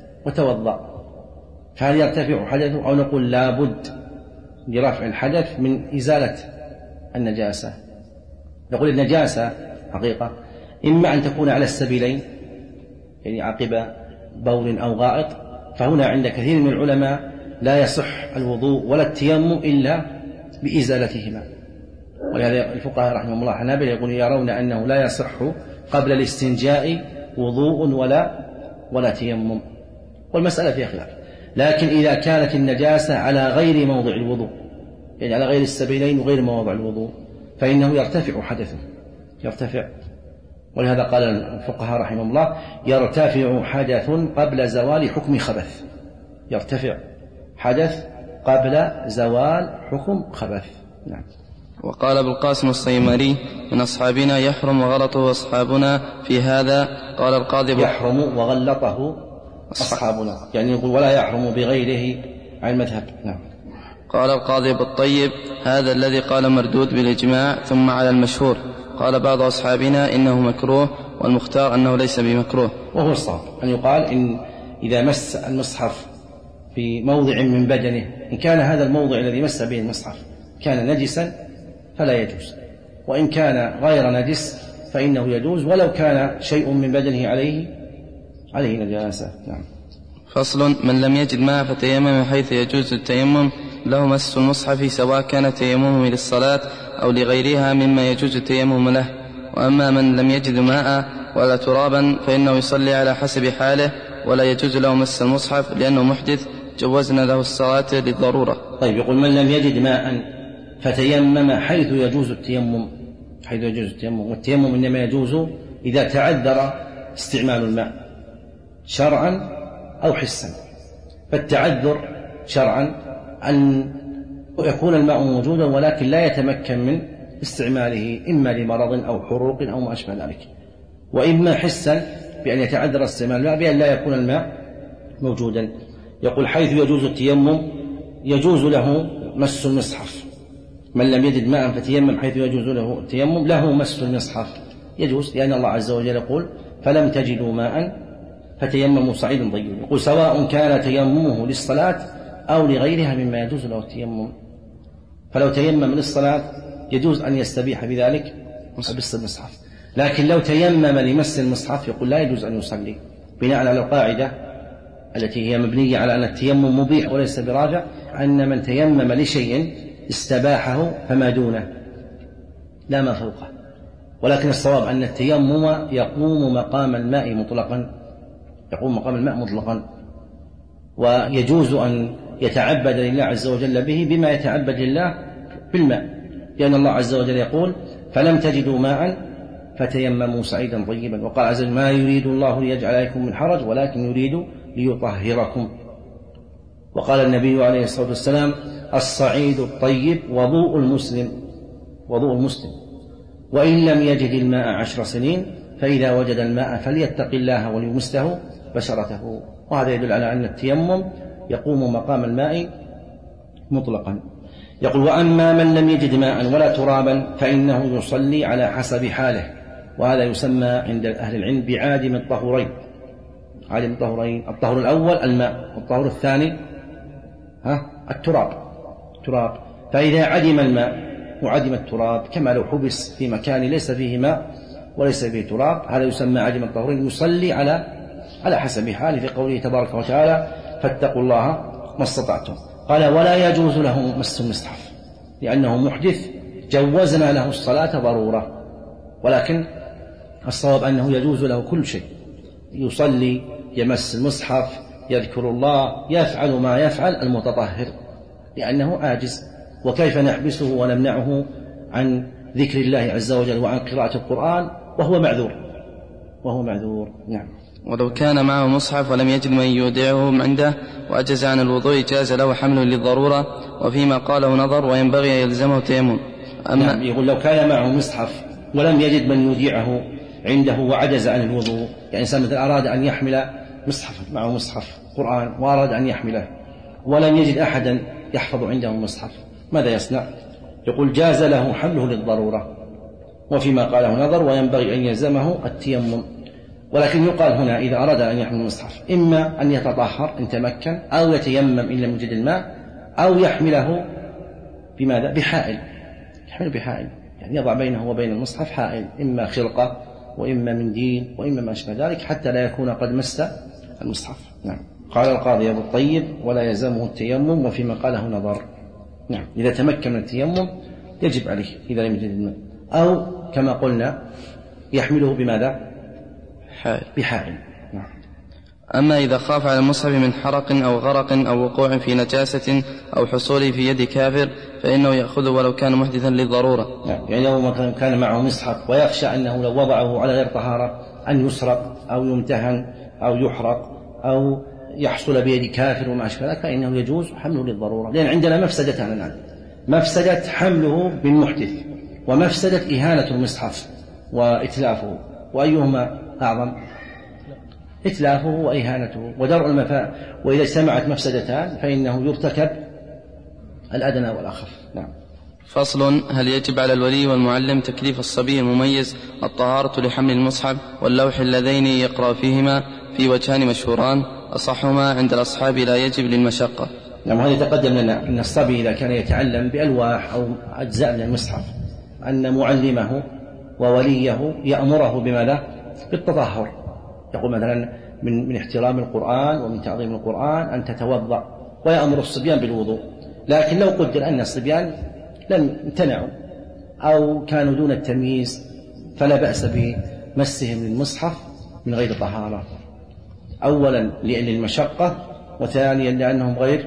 وتوضأ فهل يرتفع حدثه، أو نقول لا بد لرفع الحدث من إزالة النجاسة؟ نقول النجاسة حقيقة إما أن تكون على السبيلين، يعني عقب بول أو غائط، فهنا عند كثير من العلماء لا يصح الوضوء ولا التيمم إلا بإزالتهما. ولهذا الفقهاء رحمهم الله حنابلة يرون أنه لا يصح قبل الاستنجاء وضوء ولا تيمم، والمسألة فيها خلاف. لكن إذا كانت النجاسة على غير موضع الوضوء، يعني على غير السبيلين وغير مواضع الوضوء، فإنه يرتفع حدثه، يرتفع. ولهذا قال الفقهاء رحمهم الله يرتفع حدث قبل زوال حكم خبث، يرتفع حدث قبل زوال حكم خبث. نعم.
وقال ابو القاسم الصيمري من أصحابنا يحرم وغلطه أصحابنا في هذا. قال القاضي
يحرم وغلطه أصحابنا، يعني يقول ولا يحرم بغيره عن المذهب. نعم.
قال القاضي أبو الطيب هذا الذي قال مردود بالإجماع ثم على المشهور. قال بعض أصحابنا إنه مكروه والمختار أنه ليس بمكروه.
وهو الصواب أن يقال إن إذا مس المصحف في موضع من بدنه إن كان هذا الموضع الذي مس به المصحف كان نجسا فلا يجوز، وإن كان غير نجس فإنه يجوز ولو كان شيء من بدنه عليه نجاسة. نعم.
فصل من لم يجد ماء فتيمم حيث يجوز التيمم له مس المصحف سواء كان تيممه للصلاة أو لغيرها مما يجوز التيمم له. وأما من لم يجد ماء ولا ترابا فإنه يصلي على حسب حاله ولا يجوز له مس المصحف لأنه محدث جوزنا له الصلاة للضرورة.
طيب يقول من لم يجد ماء فتيمم حيث يجوز التيمم، والتيمم إنما يجوز إذا تعذر استعمال الماء، شرعا أو حسا. فالتعذر شرعا أن يكون الماء موجودا ولكن لا يتمكن من استعماله إما لمرض أو حروق أو ما أشبه ذلك، وإما حسا بأن يتعذر استعمال الماء بأن لا يكون الماء موجودا. يقول حيث يجوز التيمم يجوز له مس المصحف، من لم يجد ماء فتيمم حيث يجوز له التيمم له مس المصحف يجوز، لأن الله عز وجل يقول فلم تجدوا ماء فتيمموا صعيدا طيبا. يقول سواء كان تيممه للصلاة أو لغيرها مما يجوز له التيمم، فلو تيمم للصلاة يجوز أن يستبيح بذلك مس المصحف، لكن لو تيمم لمس المصحف يقول لا يجوز أن يصلي، بناء على القاعدة التي هي مبنية على أن التيمم مبيح وليس براجع، أن من تيمم لشيء استباحه فما دونه لا ما فوقه. ولكن الصواب أن التيمم يقوم مقام الماء مطلقا، ويجوز أن يتعبد لله عز وجل به بما يتعبد لله بالماء، لأن الله عز وجل يقول فلم تجدوا ماء فتيمموا صعيدا طيبا، وقال عز وجل ما يريد الله ليجعل عليكم من حرج ولكن يريد ليطهركم. وقال النبي عليه الصلاة والسلام الصعيد الطيب وضوء المسلم، وإن لم يجد الماء 10 سنين فإذا وجد الماء فليتق الله وليمسه بشرته. وهذا يدل على أن التيمم يقوم مقام الماء مطلقا. يقول وأما من لم يجد ماء ولا ترابا فإنه يصلي على حسب حاله، وهذا يسمى عند أهل العلم بعادم الطهورين. الطهور الأول الماء، والطهور الثاني التراب. فإذا عدم الماء وعدم التراب كما لو حبس في مكان ليس فيه ماء وليس فيه تراب، هذا يسمى عدم الطهورين، يصلي على حسب حاله، في قوله تبارك وتعالى فاتقوا الله ما استطعتم. قال ولا يجوز له مس المصحف لأنه محدث، جوزنا له الصلاة ضرورة، ولكن الصواب أنه يجوز له كل شيء، يصلي، يمس المصحف، يذكر الله، يفعل ما يفعل المتطهر لأنه عاجز. وكيف نحبسه ونمنعه عن ذكر الله عز وجل وعن قراءة القرآن وهو معذور. نعم.
ولو كان معه مصحف ولم يجد من يودعه عنده وأجز عن الوضوء جاز له حمل للضرورة، وفيما قاله نظر وينبغي أن يلزمه التيمم.
نعم، يقول لو كان معه مصحف ولم يجد من يودعه عنده وعجز عن الوضوء، يعني إنسان مثلا أراد أن يحمل مصحف، معه مصحف قرآن وأراد أن يحمله ولم يجد أحدا يحفظ عنده المصحف، ماذا يصنع؟ يقول جاز له حمله للضرورة، وفيما قاله نظر وينبغي أن يلزمه التيمم. ولكن يقال هنا إذا أراد أن يحمل المصحف إما أن يتطهر إن تمكن، أو يتيمم إن لم يجد الماء، أو يحمله بماذا؟ بحائل، يحمل بحائل، يعني يضع بينه وبين المصحف حائل، إما خرقة وإما منديل وإما ما أشبه ذلك، حتى لا يكون قد مس المصحف. نعم. قال القاضي أبو الطيب ولا يلزمه التيمم، وفيما قاله نظر. نعم، إذا تمكن من التيمم يجب عليه إذا لم يجد الماء، أو كما قلنا يحمله بماذا؟ بحائل. نعم.
أما إذا خاف على المصحف من حرق أو غرق أو وقوع في نجاسة أو حصوله في يد كافر فإنه يأخذه ولو كان محدثا للضرورة.
نعم، يعني لو كان معه مصحف ويخشى أنه لو وضعه على غير طهارة أن يسرق أو يمتهن أو يحرق أو يحصل بيد كافر وما أشبه ذلك فإنه يجوز حمله للضرورة، لأن عندنا مفسدتان الآن، مفسدة حمله بالمحدث ومفسدة إهانة المصحف وإتلافه، وأيهما أعظم؟ إتلافه وإهانته ودرء المفاسد. وإذا اجتمعت مفسدتان فإنه يرتكب الأدنى والأخف. نعم.
فصل. هل يجب على الولي والمعلم تكليف الصبي المميز الطهارة لحمل المصحف واللوح اللذين يقرأ فيهما؟ في وجهان مشهوران، أصحهما عند الأصحاب لا يجب للمشقة.
نعم، هذا يتقدم لنا أن الصبي إذا كان يتعلم بألواح أو أجزاء من المصحف أن معلمه ووليه يأمره بماذا؟ بالتطهر. يقول مثلا من احترام القرآن ومن تعظيم القرآن أن تتوضأ، ويأمر الصبيان بالوضوء. لكن لو قدر أن الصبيان لم امتنعوا أو كانوا دون التمييز فلا بأس بمسهم للمصحف من غير طهارة، أولا لأن المشقة، وثانيا لأنهم غير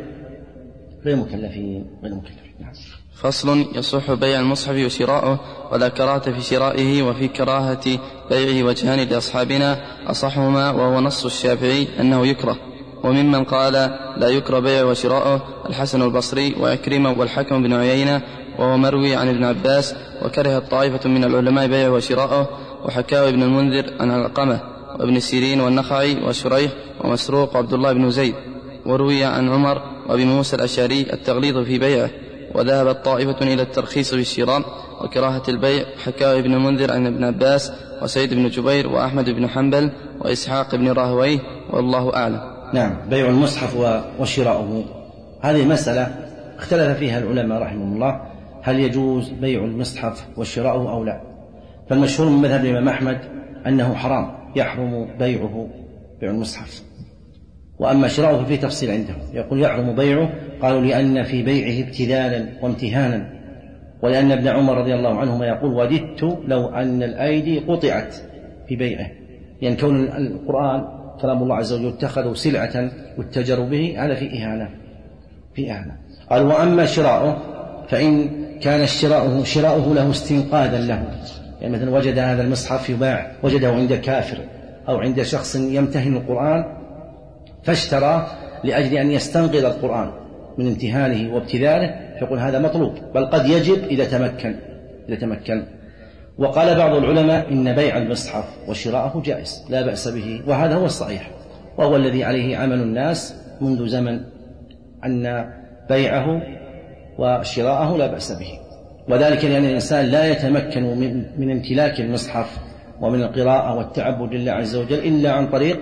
مكلفين. نعم.
فصل. يصح بيع المصحف وشراؤه ولا كراهة في شرائه، وفي كراهة بيعه وجهان لأصحابنا أصحهما وهو نص الشافعي أنه يكره. وممن قال لا يكره بيعه وشراؤه الحسن البصري وعكرمة والحكم بن عيينة وهو مروي عن ابن عباس. وكره الطائفة من العلماء بيعه وشراؤه، وحكاه ابن المنذر عن علقمة وابن سيرين والنخعي وشريح ومسروق وعبد الله بن زيد. وروي عن عمر وابي موسى الأشعري التغليظ في بيعه، وذهبت طائفة إلى الترخيص بالشراء وكراهة البيع، حكاه ابن المنذر عن ابن عباس وسيد بن جبير وأحمد بن حنبل وإسحاق بن راهويه، والله أعلم.
نعم، بيع المصحف وشراؤه هذه مسألة اختلف فيها العلماء رحمهم الله، هل يجوز بيع المصحف وشراؤه أو لا؟ فالمشهور من مذهب الإمام أحمد أنه حرام، يحرم بيع المصحف. وأما شراؤه فيه تفصيل عندهم، يقول يحرم بيعه، قالوا لأن في بيعه ابتذالا وامتهانا، ولأن ابن عمر رضي الله عنهما يقول وددت لو أن الأيدي قطعت في بيعه، يعني كون القرآن كلام الله عز وجل اتخذوا سلعة واتجروا به، هذا في إهانة. قال وأما شراؤه فإن كان شراؤه له استنقاذا له، يعني مثلا وجد هذا المصحف يباع، وجده عند كافر أو عند شخص يمتهن القرآن فاشترى لأجل أن يستنقذ القرآن من امتهانه وابتذاله، فيقول هذا مطلوب، بل قد يجب إذا تمكن. وقال بعض العلماء إن بيع المصحف وشراءه جائز لا بأس به، وهذا هو الصحيح، وهو الذي عليه عمل الناس منذ زمن، أن بيعه وشراءه لا بأس به، وذلك لأن الإنسان لا يتمكن من امتلاك المصحف ومن القراءة والتعبد لله عز وجل إلا عن طريق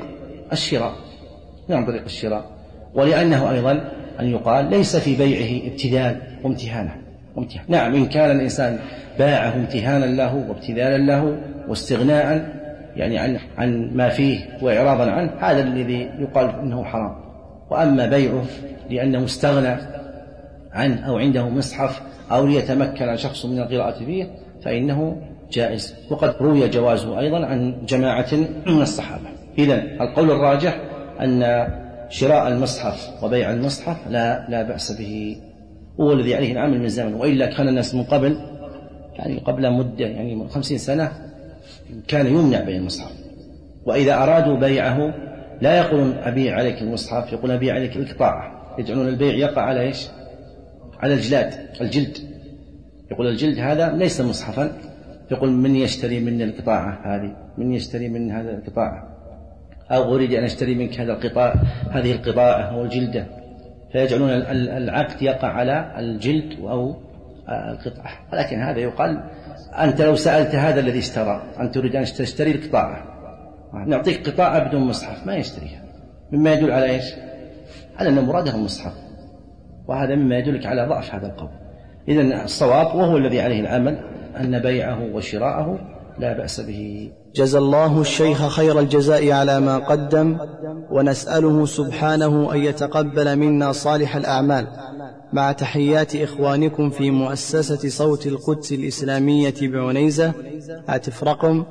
الشراء، ولأنه أيضا أن يقال ليس في بيعه ابتذال وامتهانه. نعم، إن كان الإنسان باعه امتهانا له وابتذالا له واستغناء يعني عن ما فيه وإعراضا عنه، هذا الذي يقال إنه حرام. وأما بيعه لأنه استغنى عنه أو عنده مصحف أو ليتمكن شخص من القراءة فيه فإنه جائز، وقد روي جوازه أيضا عن جماعة من الصحابة. إذن القول الراجح أن شراء المصحف وبيع المصحف لا بأس به، هو الذي عليه العمل من زمن. وإلا كان الناس من قبل، يعني قبل مدة، يعني 50 سنة، كان يمنع بيع المصحف، وإذا أرادوا بيعه لا يقولون أبيع عليك المصحف، يقول أبيع عليك القطاع، يجعلون البيع يقع على إيش؟ على الجلد. يقول الجلد هذا ليس مصحفا، يقول من يشتري من القطاعة هذه، من يشتري من هذا القطاعة، أو أريد أن أشتري منك هذه القطاعة أو الجلدة، فيجعلون العقد يقع على الجلد أو القطعة. ولكن هذا يقال أنت لو سألت هذا الذي اشترى أن تريد أن تشتري القطاعة، نعطيك قطاعة بدون مصحف، ما يشتريها، مما يدل على إيش؟ على أن مراده المصحف، وهذا مما يدلك على ضعف هذا القول. إذن الصواب وهو الذي عليه العمل أن بيعه وشراءه لا بأس به.
جزى الله الشيخ خير الجزاء على ما قدم، ونسأله سبحانه أن يتقبل منا صالح الأعمال، مع تحيات إخوانكم في مؤسسة صوت القدس الإسلامية بعنيزة. هاتف رقم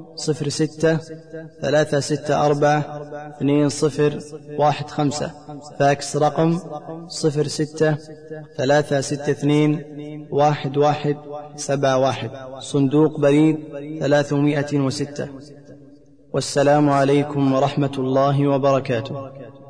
06-364-2015، فاكس رقم 06-362-1171، صندوق بريد 306. والسلام عليكم ورحمة الله وبركاته.